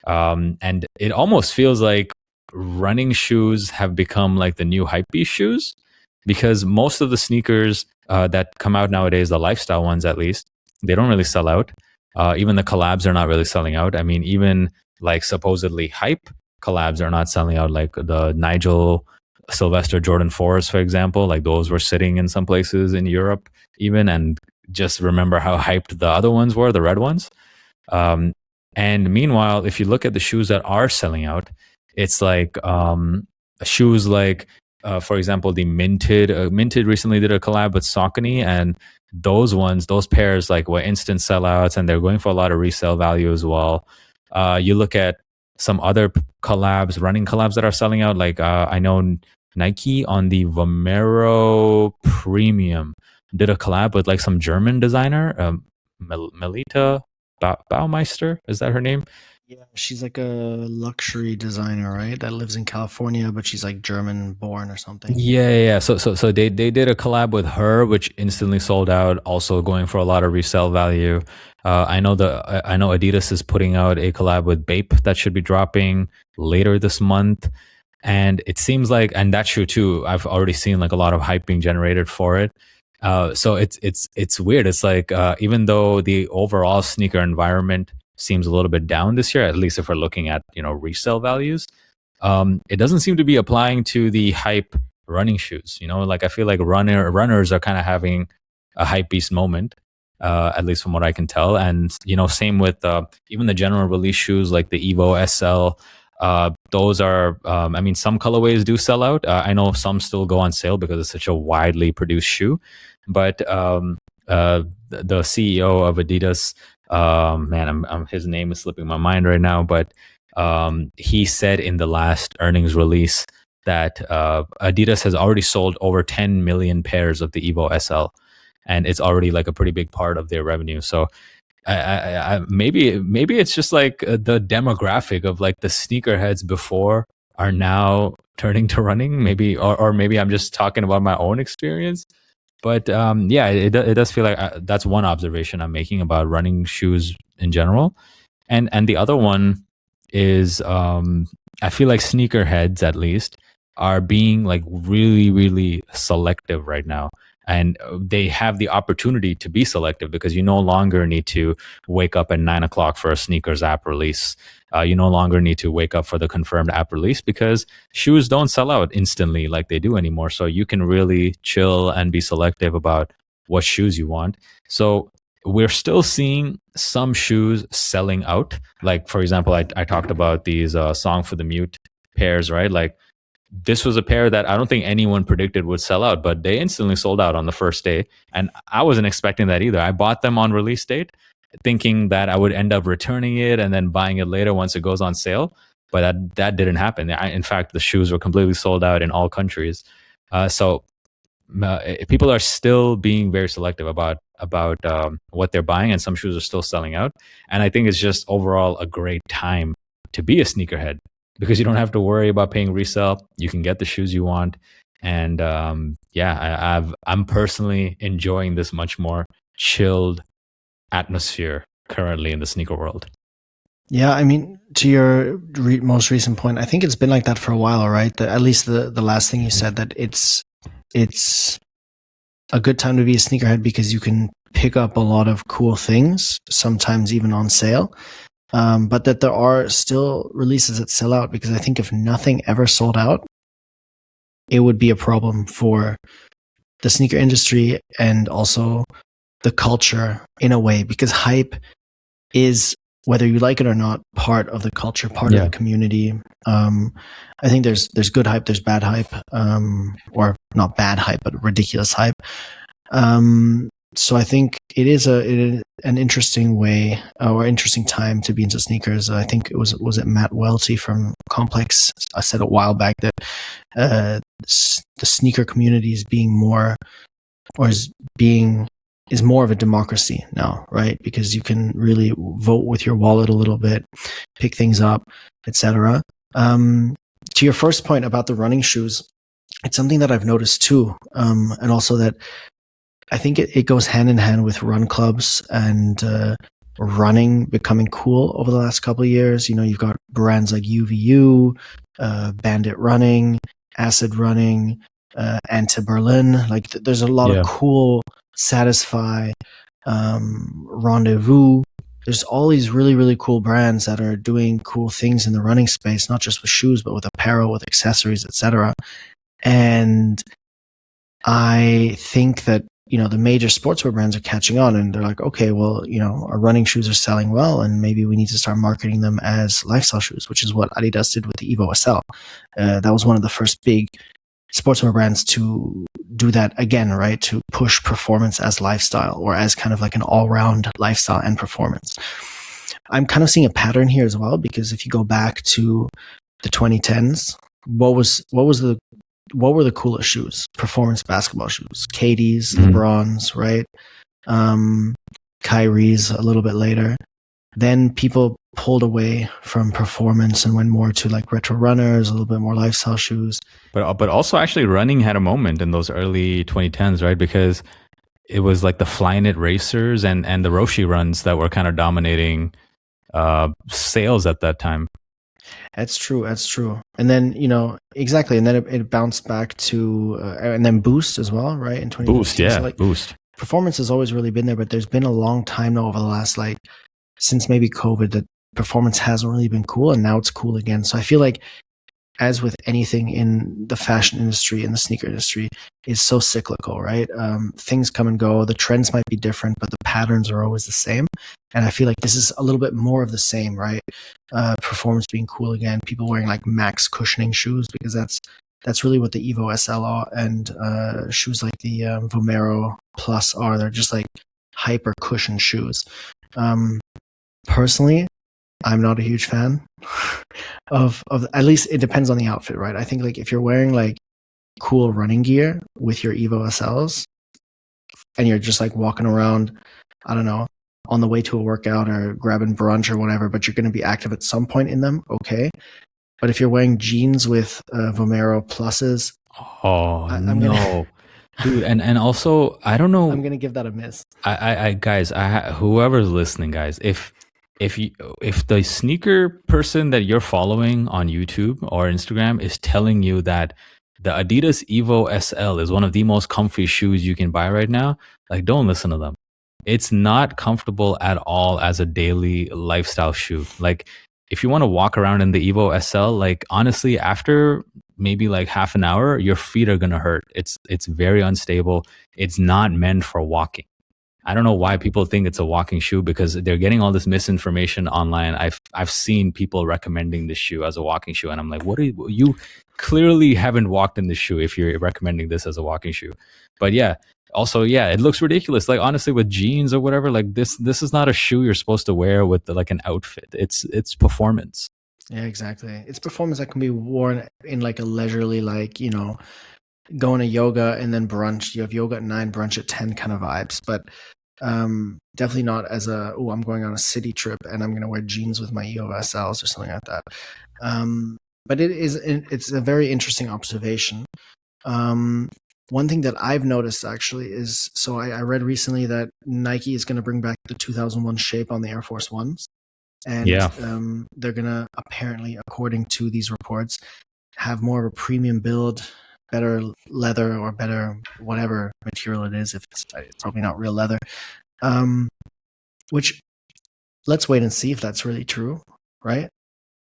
And it almost feels like running shoes have become like the new hypebeast shoes, because most of the sneakers that come out nowadays, the lifestyle ones at least, they don't really sell out. Even the collabs are not really selling out. I mean, even like supposedly hype collabs are not selling out, like the Nigel Sylvester Jordan 4s, for example. Like those were sitting in some places in Europe even, and just remember how hyped the other ones were, the red ones. And meanwhile, if you look at the shoes that are selling out, it's like shoes like, for example, the Minted recently did a collab with Saucony, and those pairs like were instant sellouts, and they're going for a lot of resale value as well. You look at some other running collabs that are selling out, like I know Nike on the Vomero Premium did a collab with like some German designer, Melita Baumeister, is that her name? Yeah, she's like a luxury designer, right? That lives in California, but she's like German born or something. Yeah. So they did a collab with her, which instantly sold out, also going for a lot of resale value. I know Adidas is putting out a collab with Bape that should be dropping later this month. And it seems like, and that shoe too, I've already seen like a lot of hype being generated for it. So it's weird. It's like even though the overall sneaker environment seems a little bit down this year, at least if we're looking at resale values, it doesn't seem to be applying to the hype running shoes. Like I feel like runners are kind of having a hype beast moment, at least from what I can tell. And same with even the general release shoes like the Evo SL. Those are, I mean, some colorways do sell out. I know some still go on sale because it's such a widely produced shoe. But the CEO of Adidas, man, his name is slipping my mind right now, but he said in the last earnings release that Adidas has already sold over 10 million pairs of the Evo SL, and it's already like a pretty big part of their revenue. So maybe it's just like the demographic of like the sneakerheads before are now turning to running. Maybe, or maybe I'm just talking about my own experience. But yeah, it does feel like that's one observation I'm making about running shoes in general. And the other one is I feel like sneakerheads at least are being like really, really selective right now. And they have the opportunity to be selective because you no longer need to wake up at 9 o'clock for a sneakers app release. You no longer need to wake up for the confirmed app release because shoes don't sell out instantly like they do anymore. So you can really chill and be selective about what shoes you want. So we're still seeing some shoes selling out. Like, for example, I talked about these Song for the Mute pairs, right? Like, this was a pair that I don't think anyone predicted would sell out, but they instantly sold out on the first day. And I wasn't expecting that either. I bought them on release date thinking that I would end up returning it and then buying it later once it goes on sale. But that didn't happen. In fact, the shoes were completely sold out in all countries. So people are still being very selective about what they're buying, and some shoes are still selling out. And I think it's just overall a great time to be a sneakerhead because you don't have to worry about paying resale. You can get the shoes you want. And yeah, I'm personally enjoying this much more chilled atmosphere currently in the sneaker world. Yeah, I mean, to your most recent point, I think it's been like that for a while, right? At least the last thing you said, that it's a good time to be a sneakerhead because you can pick up a lot of cool things, sometimes even on sale. But that there are still releases that sell out, because I think if nothing ever sold out, it would be a problem for the sneaker industry and also the culture in a way, because hype is, whether you like it or not, part of the culture, part of the community. I think there's good hype, there's bad hype, or not bad hype, but ridiculous hype. So I think it is an interesting way or interesting time to be into sneakers. I think it was it Matt Welty from Complex said a while back that the sneaker community is being more, or is more of a democracy now, right? Because you can really vote with your wallet a little bit, pick things up, etc. To your first point about the running shoes, it's something that I've noticed too, and also that I think it goes hand in hand with run clubs and running becoming cool over the last couple of years. You know, you've got brands like UVU, Bandit Running, Acid Running, Ante Berlin. Like there's a lot of cool, Satisfy, Rendezvous. There's all these really, really cool brands that are doing cool things in the running space, not just with shoes, but with apparel, with accessories, etc. And I think that, you know, the major sportswear brands are catching on, and they're like, okay, well, you know, our running shoes are selling well, and maybe we need to start marketing them as lifestyle shoes, which is what Adidas did with the Evo SL. That was one of the first big sportswear brands to do that again, right? To push performance as lifestyle, or as kind of like an all-round lifestyle and performance. I'm kind of seeing a pattern here as well, because if you go back to the 2010s, what were the coolest shoes? Performance basketball shoes. KD's, LeBron's, right? Kyrie's a little bit later. Then people pulled away from performance and went more to like retro runners, a little bit more lifestyle shoes. But also actually running had a moment in those early 2010s, right? Because it was like the Flyknit racers and the Roshe runs that were kind of dominating sales at that time. That's true. That's true. And then, exactly. And then it bounced back to, and then Boost as well, right? In Boost, 2015. So yeah, like Boost. performance has always really been there, but there's been a long time now over the last, like, since maybe COVID, that performance hasn't really been cool. And now it's cool again. So I feel like, as with anything in the fashion industry and the sneaker industry, is so cyclical, right? Things come and go. The trends might be different, but the patterns are always the same. And I feel like this is a little bit more of the same, right? Performance being cool again. People wearing like max cushioning shoes, because that's really what the Evo SL are, and shoes like the Vomero Plus are. They're just like hyper cushion shoes. Personally, I'm not a huge fan of at least it depends on the outfit, right? I think like if you're wearing like cool running gear with your Evo SLs and you're just like walking around, I don't know, on the way to a workout or grabbing brunch or whatever, but you're going to be active at some point in them, okay. But if you're wearing jeans with Vomero Pluses, Oh I'm no, gonna dude, and also I don't know. I'm gonna give that a miss. I guys, whoever's listening, guys, if the sneaker person that you're following on YouTube or Instagram is telling you that the Adidas Evo SL is one of the most comfy shoes you can buy right now, like don't listen to them. It's not comfortable at all as a daily lifestyle shoe. Like if you want to walk around in the Evo SL, like honestly, after maybe like half an hour, your feet are gonna hurt. It's very unstable. It's not meant for walking. I don't know why people think it's a walking shoe, because they're getting all this misinformation online. I've seen people recommending this shoe as a walking shoe, and I'm like, what are you clearly haven't walked in this shoe if you're recommending this as a walking shoe. But yeah, also yeah, it looks ridiculous. Like honestly, with jeans or whatever, like this is not a shoe you're supposed to wear with like an outfit. It's performance. Yeah, exactly. It's performance that can be worn in like a leisurely, like, going to yoga and then brunch. You have yoga at 9, brunch at 10 kind of vibes. But definitely not as I'm going on a city trip and I'm going to wear jeans with my EO SLs or something like that. But it's a very interesting observation. One thing that I've noticed actually is, so I read recently that Nike is going to bring back the 2001 shape on the Air Force Ones. And Yeah. they're going to apparently, according to these reports, have more of a premium build, better leather or better whatever material it is. If it's probably not real leather, which let's wait and see if that's really true, right?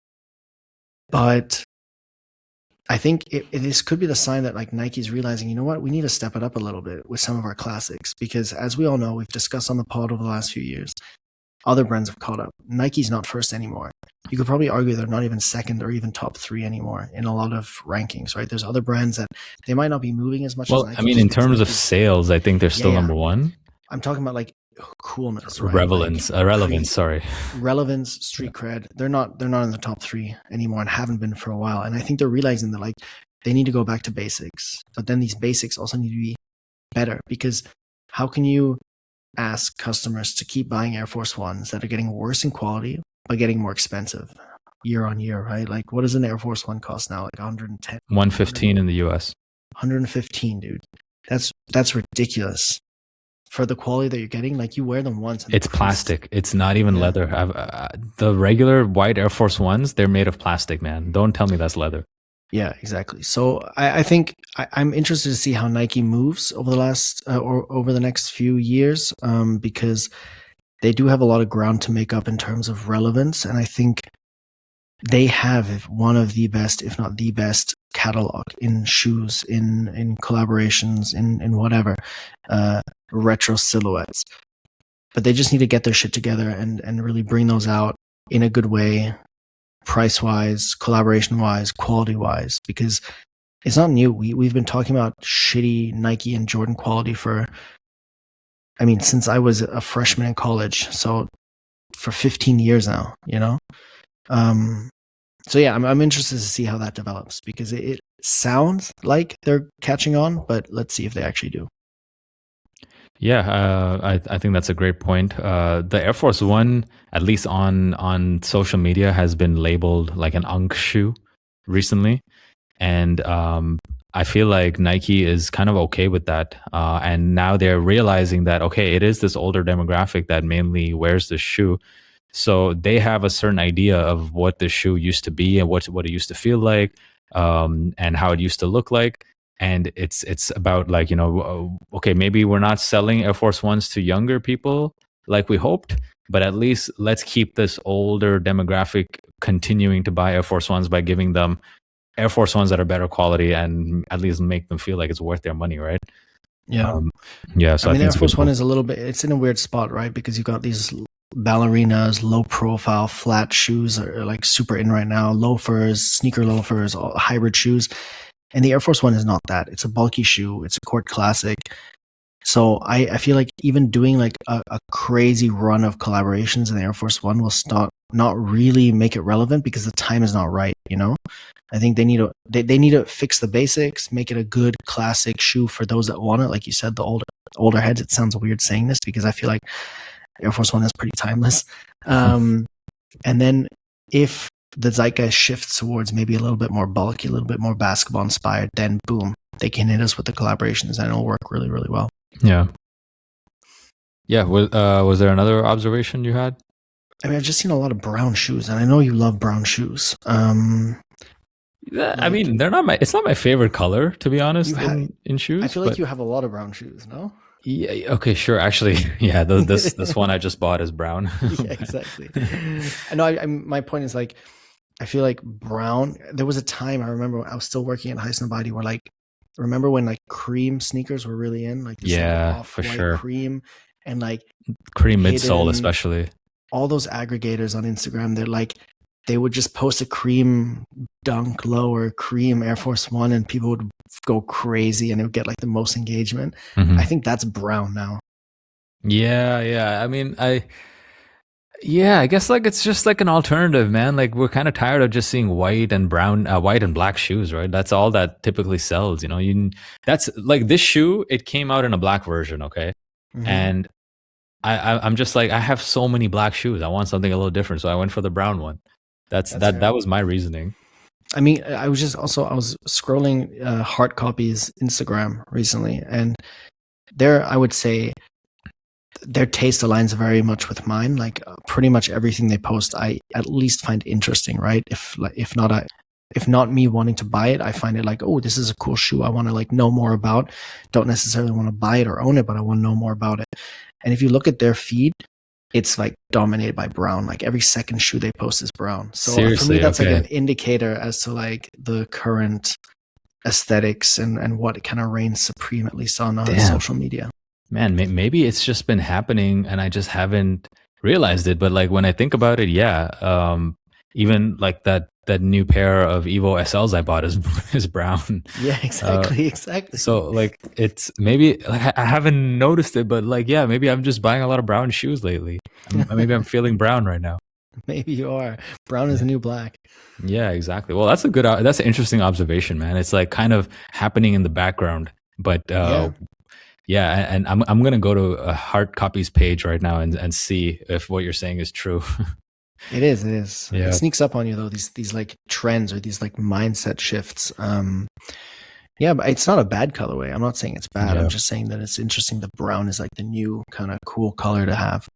But I think this could be the sign that like Nike's realizing, you know what, we need to step it up a little bit with some of our classics, because as we all know, we've discussed on the pod over the last few years, other brands have caught up. Nike's not first anymore. You could probably argue they're not even second or even top 3 anymore in a lot of rankings, right? There's other brands that they might not be moving as much as Nike. I mean, in terms of sales, I think they're still number one. I'm talking about like coolness, right? Relevance, sorry. Relevance, street cred. They're not in the top 3 anymore and haven't been for a while. And I think they're realizing that like they need to go back to basics. But then these basics also need to be better, because how can you ask customers to keep buying Air Force Ones that are getting worse in quality but getting more expensive year on year, right? Like what does an Air Force One cost now? Like 110, 115 in the US. 115, dude. That's ridiculous for the quality that you're getting. Like you wear them once. It's plastic. It's not even leather. The regular white Air Force Ones, they're made of plastic, man. Don't tell me that's leather. Yeah, exactly. So I think I'm interested to see how Nike moves over the last or over the next few years, because they do have a lot of ground to make up in terms of relevance, and I think they have one of the best, if not the best, catalog in shoes, in collaborations, in whatever, retro silhouettes. But they just need to get their shit together and really bring those out in a good way, price-wise, collaboration-wise, quality-wise, because it's not new. We've been talking about shitty Nike and Jordan quality since I was a freshman in college, so for 15 years now, So yeah, I'm interested to see how that develops, because it sounds like they're catching on, but let's see if they actually do. Yeah, I think that's a great point. The Air Force One, at least on social media, has been labeled like an UNC shoe recently. And I feel like Nike is kind of okay with that. And now they're realizing that, okay, it is this older demographic that mainly wears this shoe. So they have a certain idea of what the shoe used to be and what it used to feel like, and how it used to look like. And it's about like, okay, maybe we're not selling Air Force Ones to younger people like we hoped, but at least let's keep this older demographic continuing to buy Air Force Ones by giving them Air Force Ones that are better quality and at least make them feel like it's worth their money, right? Yeah. Yeah. So I mean, think Air Force One is a little bit, it's in a weird spot, right? Because you got these ballerinas, low profile, flat shoes are like super in right now, loafers, sneaker loafers, hybrid shoes. And the Air Force One is not that. It's a bulky shoe. It's a court classic. So I feel like even doing like a crazy run of collaborations in the Air Force One will not really make it relevant because the time is not right, you know? I think they need to fix the basics, make it a good classic shoe for those that want it. Like you said, the older heads, it sounds weird saying this because I feel like Air Force One is pretty timeless. And then if the zeitgeist shifts towards maybe a little bit more bulky, a little bit more basketball inspired, then boom, they can hit us with the collaborations and it'll work really, really well. Yeah. Yeah. Was there another observation you had? I mean, I've just seen a lot of brown shoes, and I know you love brown shoes. I mean, it's not my favorite color, to be honest, in shoes. I feel like you have a lot of brown shoes, no? Yeah. Okay. Sure. Actually, yeah. This one I just bought is brown. Yeah, exactly. I know. My point is like, I feel like brown. There was a time I remember I was still working at Highsnobiety where like, remember when like cream sneakers were really in, like this yeah, for sure, cream and like cream midsole, especially. All those aggregators on Instagram, they're like, they would just post a cream Dunk Low or cream Air Force One, and people would go crazy, and it would get like the most engagement. I think that's brown now. Yeah. I mean, I guess like it's just like an alternative, man. Like we're kind of tired of just seeing white and brown, white and black shoes, right? That's all that typically sells, you know. That's like this shoe. It came out in a black version, okay, and I'm just like, I have so many black shoes. I want something a little different, so I went for the brown one. That was my reasoning. I mean, I was scrolling Hard Copy's Instagram recently, and there I would say their taste aligns very much with mine. Like pretty much everything they post, I at least find interesting, right? If not me wanting to buy it, I find it like, oh, this is a cool shoe. I want to like know more about. Don't necessarily want to buy it or own it, but I want to know more about it. And if you look at their feed, it's like dominated by brown. Like every second shoe they post is brown. So for me, that's like an indicator as to like the current aesthetics and what kind of reigns supreme, at least on social media. Man, maybe it's just been happening and I just haven't realized it. But like when I think about it, yeah, even like that new pair of Evo SLs I bought is brown. Yeah, exactly. So like it's maybe like I haven't noticed it, but like yeah, maybe I'm just buying a lot of brown shoes lately. Maybe I'm feeling brown right now. Maybe you are. Brown is the new black. Yeah, exactly. Well, that's an interesting observation, man. It's like kind of happening in the background, but yeah, and I'm gonna go to a Hard Copy's page right now and see if what you're saying is true. It is. Yeah. It sneaks up on you though, these like trends or these like mindset shifts. Yeah, but it's not a bad colorway. I'm not saying it's bad. Yeah. I'm just saying that it's interesting that brown is like the new kind of cool color to have.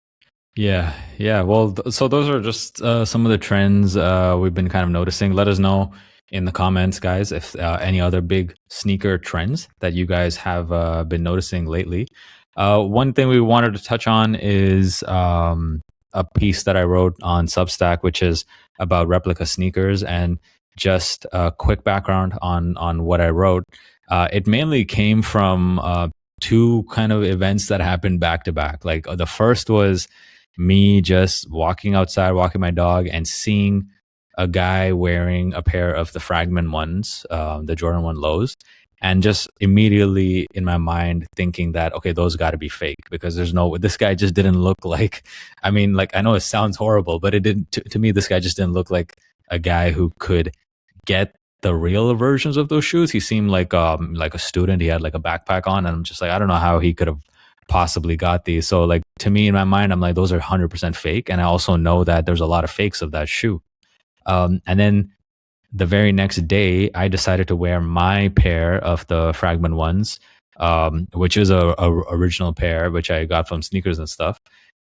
Yeah. Well, so those are just some of the trends we've been kind of noticing. Let us know in the comments, guys, if any other big sneaker trends that you guys have been noticing lately. One thing we wanted to touch on is a piece that I wrote on Substack, which is about replica sneakers. And just a quick background on what I wrote. It mainly came from two kind of events that happened back to back. Like the first was me just walking outside, walking my dog, and seeing a guy wearing a pair of the Fragment ones, the Jordan 1 lows. And just immediately in my mind thinking that, okay, those got to be fake because this guy just didn't look like, I mean, like, I know it sounds horrible, but it didn't, to me, this guy just didn't look like a guy who could get the real versions of those shoes. He seemed like a student. He had like a backpack on, and I'm just like, I don't know how he could have possibly got these. So like, to me, in my mind, I'm like, those are 100% fake. And I also know that there's a lot of fakes of that shoe. And then the very next day, I decided to wear my pair of the Fragment ones, which is a original pair, which I got from Sneakers and stuff.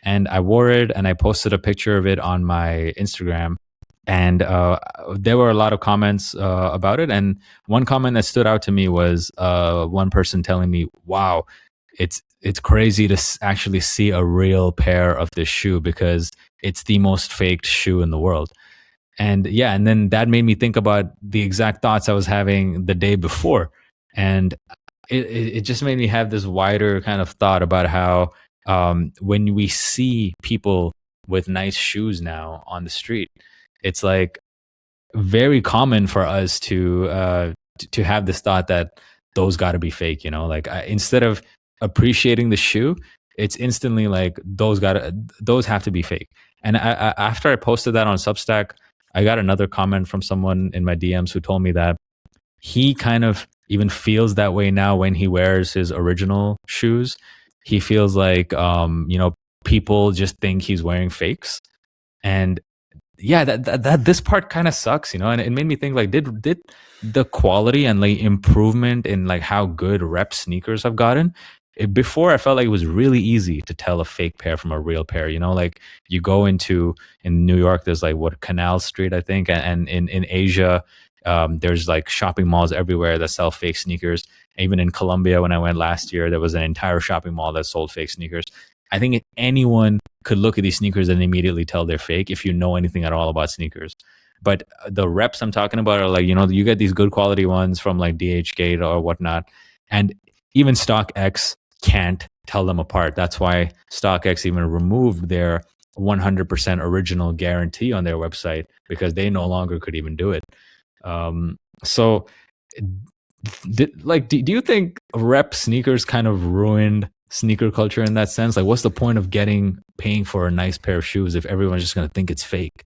and I wore it and I posted a picture of it on my Instagram. And there were a lot of comments about it. And one comment that stood out to me was one person telling me, "Wow, it's crazy to actually see a real pair of this shoe because it's the most faked shoe in the world." And yeah, and then that made me think about the exact thoughts I was having the day before. And it just made me have this wider kind of thought about how when we see people with nice shoes now on the street, it's like very common for us to have this thought that those got to be fake. Like instead of appreciating the shoe, it's instantly like those have to be fake. And after I posted that on Substack, I got another comment from someone in my DMs who told me that he kind of even feels that way now when he wears his original shoes. He feels like people just think he's wearing fakes. And yeah, that this part kind of sucks, and it made me think, like, did the quality and like improvement in like how good rep sneakers have gotten? Before, I felt like it was really easy to tell a fake pair from a real pair. Like you go in New York, there's like Canal Street, I think, and in Asia, there's like shopping malls everywhere that sell fake sneakers. Even in Colombia, when I went last year, there was an entire shopping mall that sold fake sneakers. I think anyone could look at these sneakers and immediately tell they're fake if you know anything at all about sneakers. But the reps I'm talking about are like, you get these good quality ones from like DHgate or whatnot. And even StockX can't tell them apart. That's why StockX even removed their 100% original guarantee on their website, because they no longer could even do it. So do you think rep sneakers kind of ruined sneaker culture in that sense? Like, what's the point of paying for a nice pair of shoes if everyone's just going to think it's fake?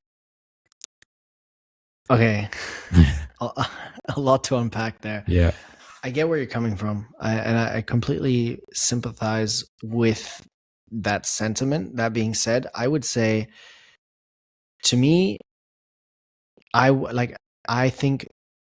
Okay. A lot to unpack there. Yeah. I get where you're coming from. I completely sympathize with that sentiment. That being said, I would say, to me, I think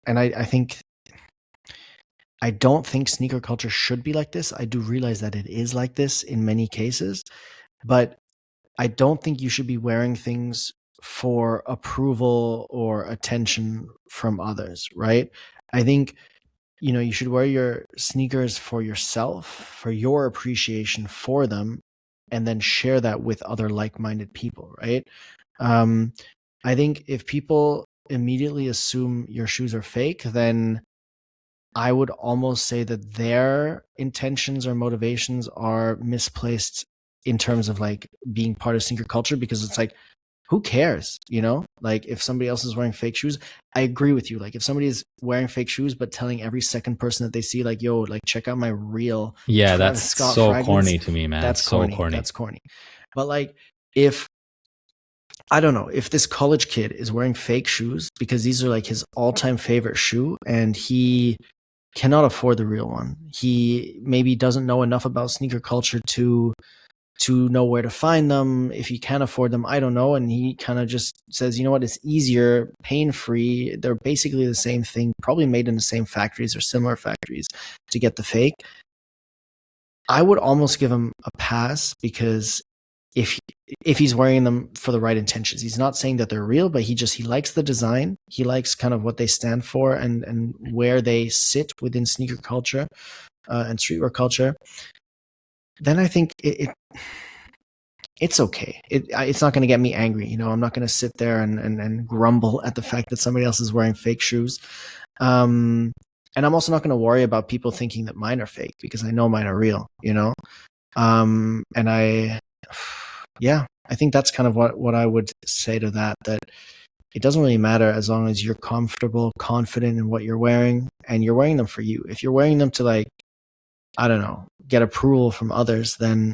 I don't think sneaker culture should be like this. I do realize that it is like this in many cases, but I don't think you should be wearing things for approval or attention from others, right? I think, you should wear your sneakers for yourself, for your appreciation for them, and then share that with other like-minded people, right? I think if people immediately assume your shoes are fake, then I would almost say that their intentions or motivations are misplaced in terms of like being part of sneaker culture, because it's like, who cares? Like if somebody else is wearing fake shoes, I agree with you. Like if somebody is wearing fake shoes, but telling every second person that they see, like, yo, like check out my real. Yeah, that's Scott so fragments. Corny to me, man. That's so corny. That's corny. But like, I don't know, if this college kid is wearing fake shoes because these are like his all-time favorite shoe and he cannot afford the real one. He maybe doesn't know enough about sneaker culture to know where to find them. If he can't afford them, I don't know. And he kind of just says, you know what, it's easier, pain-free. They're basically the same thing, probably made in the same factories or similar factories to get the fake. I would almost give him a pass, because if he's wearing them for the right intentions, he's not saying that they're real, but he likes the design. He likes kind of what they stand for and where they sit within sneaker culture and streetwear culture. Then I think it's okay. It's not going to get me angry. I'm not going to sit there and grumble at the fact that somebody else is wearing fake shoes. And I'm also not going to worry about people thinking that mine are fake, because I know mine are real, and I think that's kind of what I would say to that it doesn't really matter as long as you're comfortable, confident in what you're wearing, and you're wearing them for you. If you're wearing them to, like, I don't know, get approval from others, then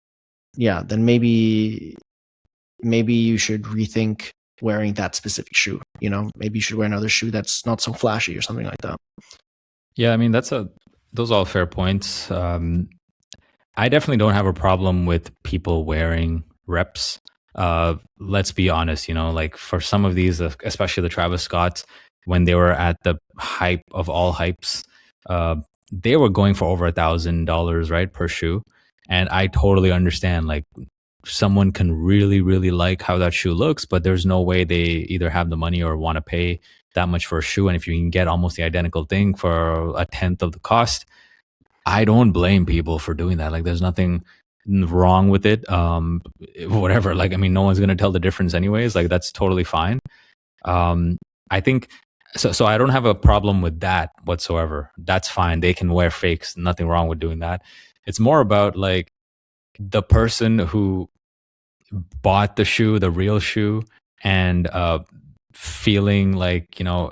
maybe you should rethink wearing that specific shoe. Maybe you should wear another shoe that's not so flashy or something like that. Yeah, I mean, those are all fair points. I definitely don't have a problem with people wearing reps. Let's be honest, like for some of these, especially the Travis Scotts, when they were at the hype of all hypes, they were going for over $1,000, right, per shoe. And I totally understand, like, someone can really, really like how that shoe looks, but there's no way they either have the money or want to pay that much for a shoe. And if you can get almost the identical thing for a tenth of the cost, I don't blame people for doing that. Like, there's nothing wrong with it. Whatever. Like, I mean, no one's gonna tell the difference anyways. Like, that's totally fine. I think so. So I don't have a problem with that whatsoever. That's fine. They can wear fakes. Nothing wrong with doing that. It's more about like the person who bought the shoe, the real shoe, and feeling like, you know,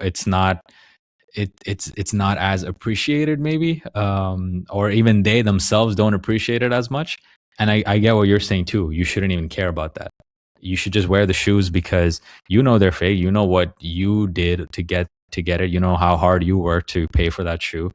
it's not as appreciated maybe, or even they themselves don't appreciate it as much. And I get what you're saying too. You shouldn't even care about that. You should just wear the shoes because you know they're fake. You know what you did to get it. You know how hard you worked to pay for that shoe.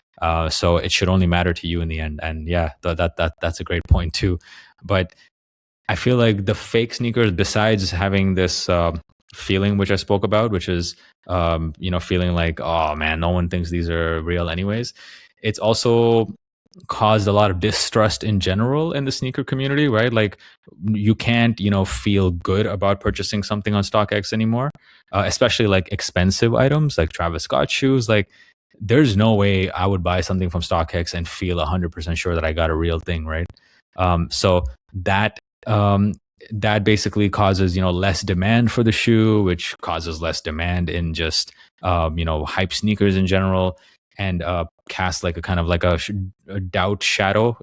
So it should only matter to you in the end. And yeah, that's a great point too. But I feel like the fake sneakers, besides having this feeling which I spoke about, which is you know, feeling like, oh man, no one thinks these are real anyways. It's also caused a lot of distrust in general in the sneaker community, right? Like, you can't, you know, feel good about purchasing something on StockX anymore, especially like expensive items like Travis Scott shoes. Like, there's no way I would buy something from StockX and feel 100% sure that I got a real thing, right? So that that basically causes, you know, less demand for the shoe, which causes less demand in just you know, hype sneakers in general, and cast like a kind of like a doubt shadow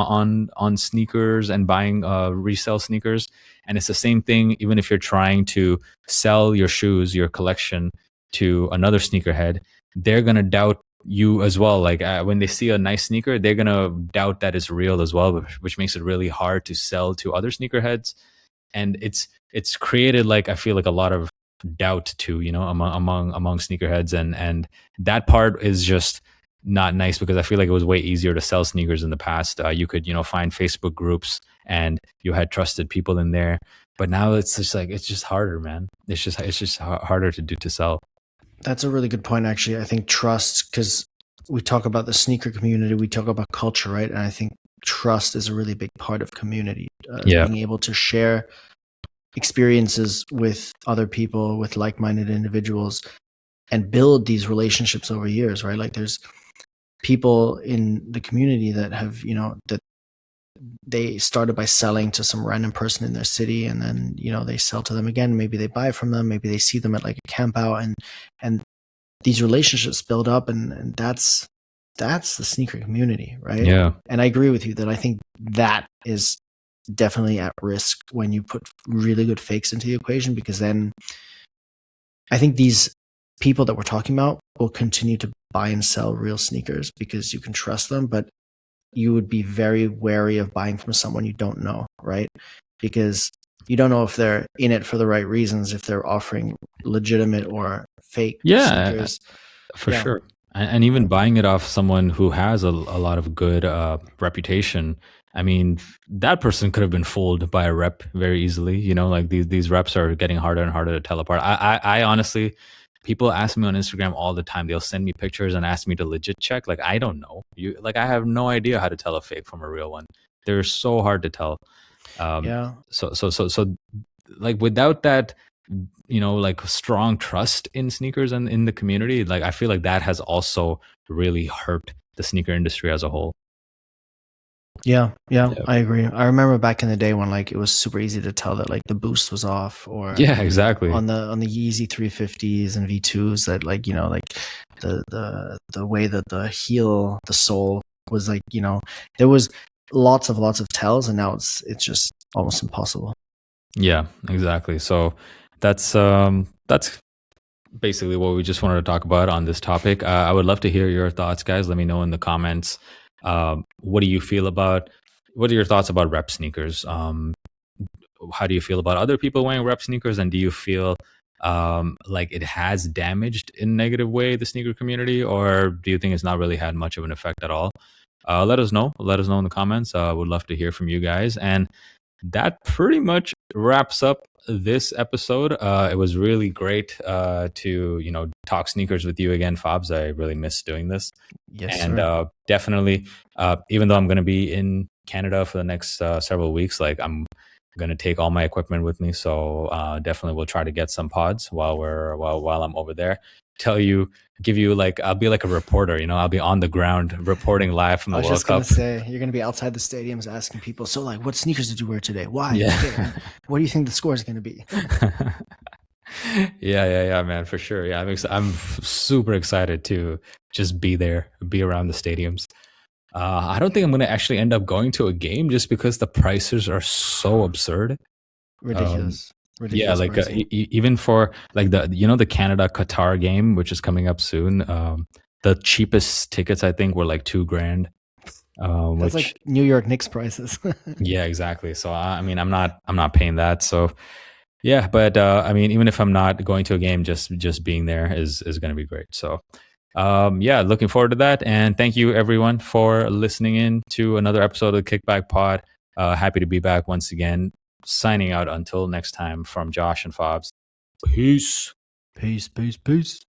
on sneakers and buying resale sneakers. And it's the same thing even if you're trying to sell your shoes, your collection, to another sneakerhead. They're gonna doubt you as well. Like, when they see a nice sneaker, they're gonna doubt that it's real as well, which makes it really hard to sell to other sneakerheads. And it's created, like, I feel like a lot of doubt too, you know, among sneakerheads, and that part is just not nice, because I feel like it was way easier to sell sneakers in the past. You could, you know, find Facebook groups and you had trusted people in there, but now it's just like, it's just harder, man. It's just harder to sell. That's a really good point, actually. I think trust, because we talk about the sneaker community, we talk about culture, right? And I think trust is a really big part of community. Yeah. Being able to share experiences with other people, with like-minded individuals, and build these relationships over years, right? Like, there's people in the community that have, you know, that they started by selling to some random person in their city, and then, you know, they sell to them again. Maybe they buy from them, maybe they see them at like a camp out, and these relationships build up, and that's the sneaker community, right? Yeah. And I agree with you that I think that is definitely at risk when you put really good fakes into the equation, because then I think these people that we're talking about will continue to buy and sell real sneakers because you can trust them, but you would be very wary of buying from someone you don't know, right? Because you don't know if they're in it for the right reasons, if they're offering legitimate or fake sneakers. For sure. And even buying it off someone who has a lot of good reputation. I mean, that person could have been fooled by a rep very easily. You know, like these reps are getting harder and harder to tell apart. I honestly, people ask me on Instagram all the time. They'll send me pictures and ask me to legit check. Like, I don't know. I have no idea how to tell a fake from a real one. They're so hard to tell. So like, without that, you know, like, strong trust in sneakers and in the community, like, I feel like that has also really hurt the sneaker industry as a whole. Yeah, I agree. I remember back in the day when, like, it was super easy to tell that, like, the boost was off, or yeah, exactly, on the Yeezy 350s and V2s, that, like, you know, like the way that the heel, the sole was, like, you know, there was lots of tells, and now it's just almost impossible. Yeah, exactly. So that's basically what we just wanted to talk about on this topic. I would love to hear your thoughts, guys. Let me know in the comments. What do you feel about? What are your thoughts about rep sneakers? How do you feel about other people wearing rep sneakers? And do you feel like it has damaged in a negative way the sneaker community, or do you think it's not really had much of an effect at all? Let us know. Let us know in the comments. I would love to hear from you guys. And that pretty much wraps up this episode. It was really great to, you know, talk sneakers with you again, Fabs. I really miss doing this. Yes, and definitely, even though I'm going to be in Canada for the next several weeks, like, I'm going to take all my equipment with me. So definitely we'll try to get some pods while I'm over there. Give you like, I'll be like a reporter, I'll be on the ground reporting live from I the was World just gonna Cup. say you're gonna be outside the stadiums asking people. So, like, what sneakers did you wear today? Why? Yeah. Okay. What do you think the score is gonna be? Yeah, man, for sure. Yeah, I'm super excited to just be there, be around the stadiums. I don't think I'm going to actually end up going to a game just because the prices are so absurd. Ridiculous. Yeah, Ridiculous like pricing. even for like the Canada Qatar game, which is coming up soon. The cheapest tickets I think were like $2,000. That's Which like New York Knicks prices. yeah, exactly. So I mean, I'm not paying that. So yeah, but I mean, even if I'm not going to a game, just being there is going to be great. So yeah, looking forward to that. And thank you everyone for listening in to another episode of the Kickback Pod. Happy to be back once again. Signing out until next time from Josh and Fobs. Peace. Peace, peace, peace.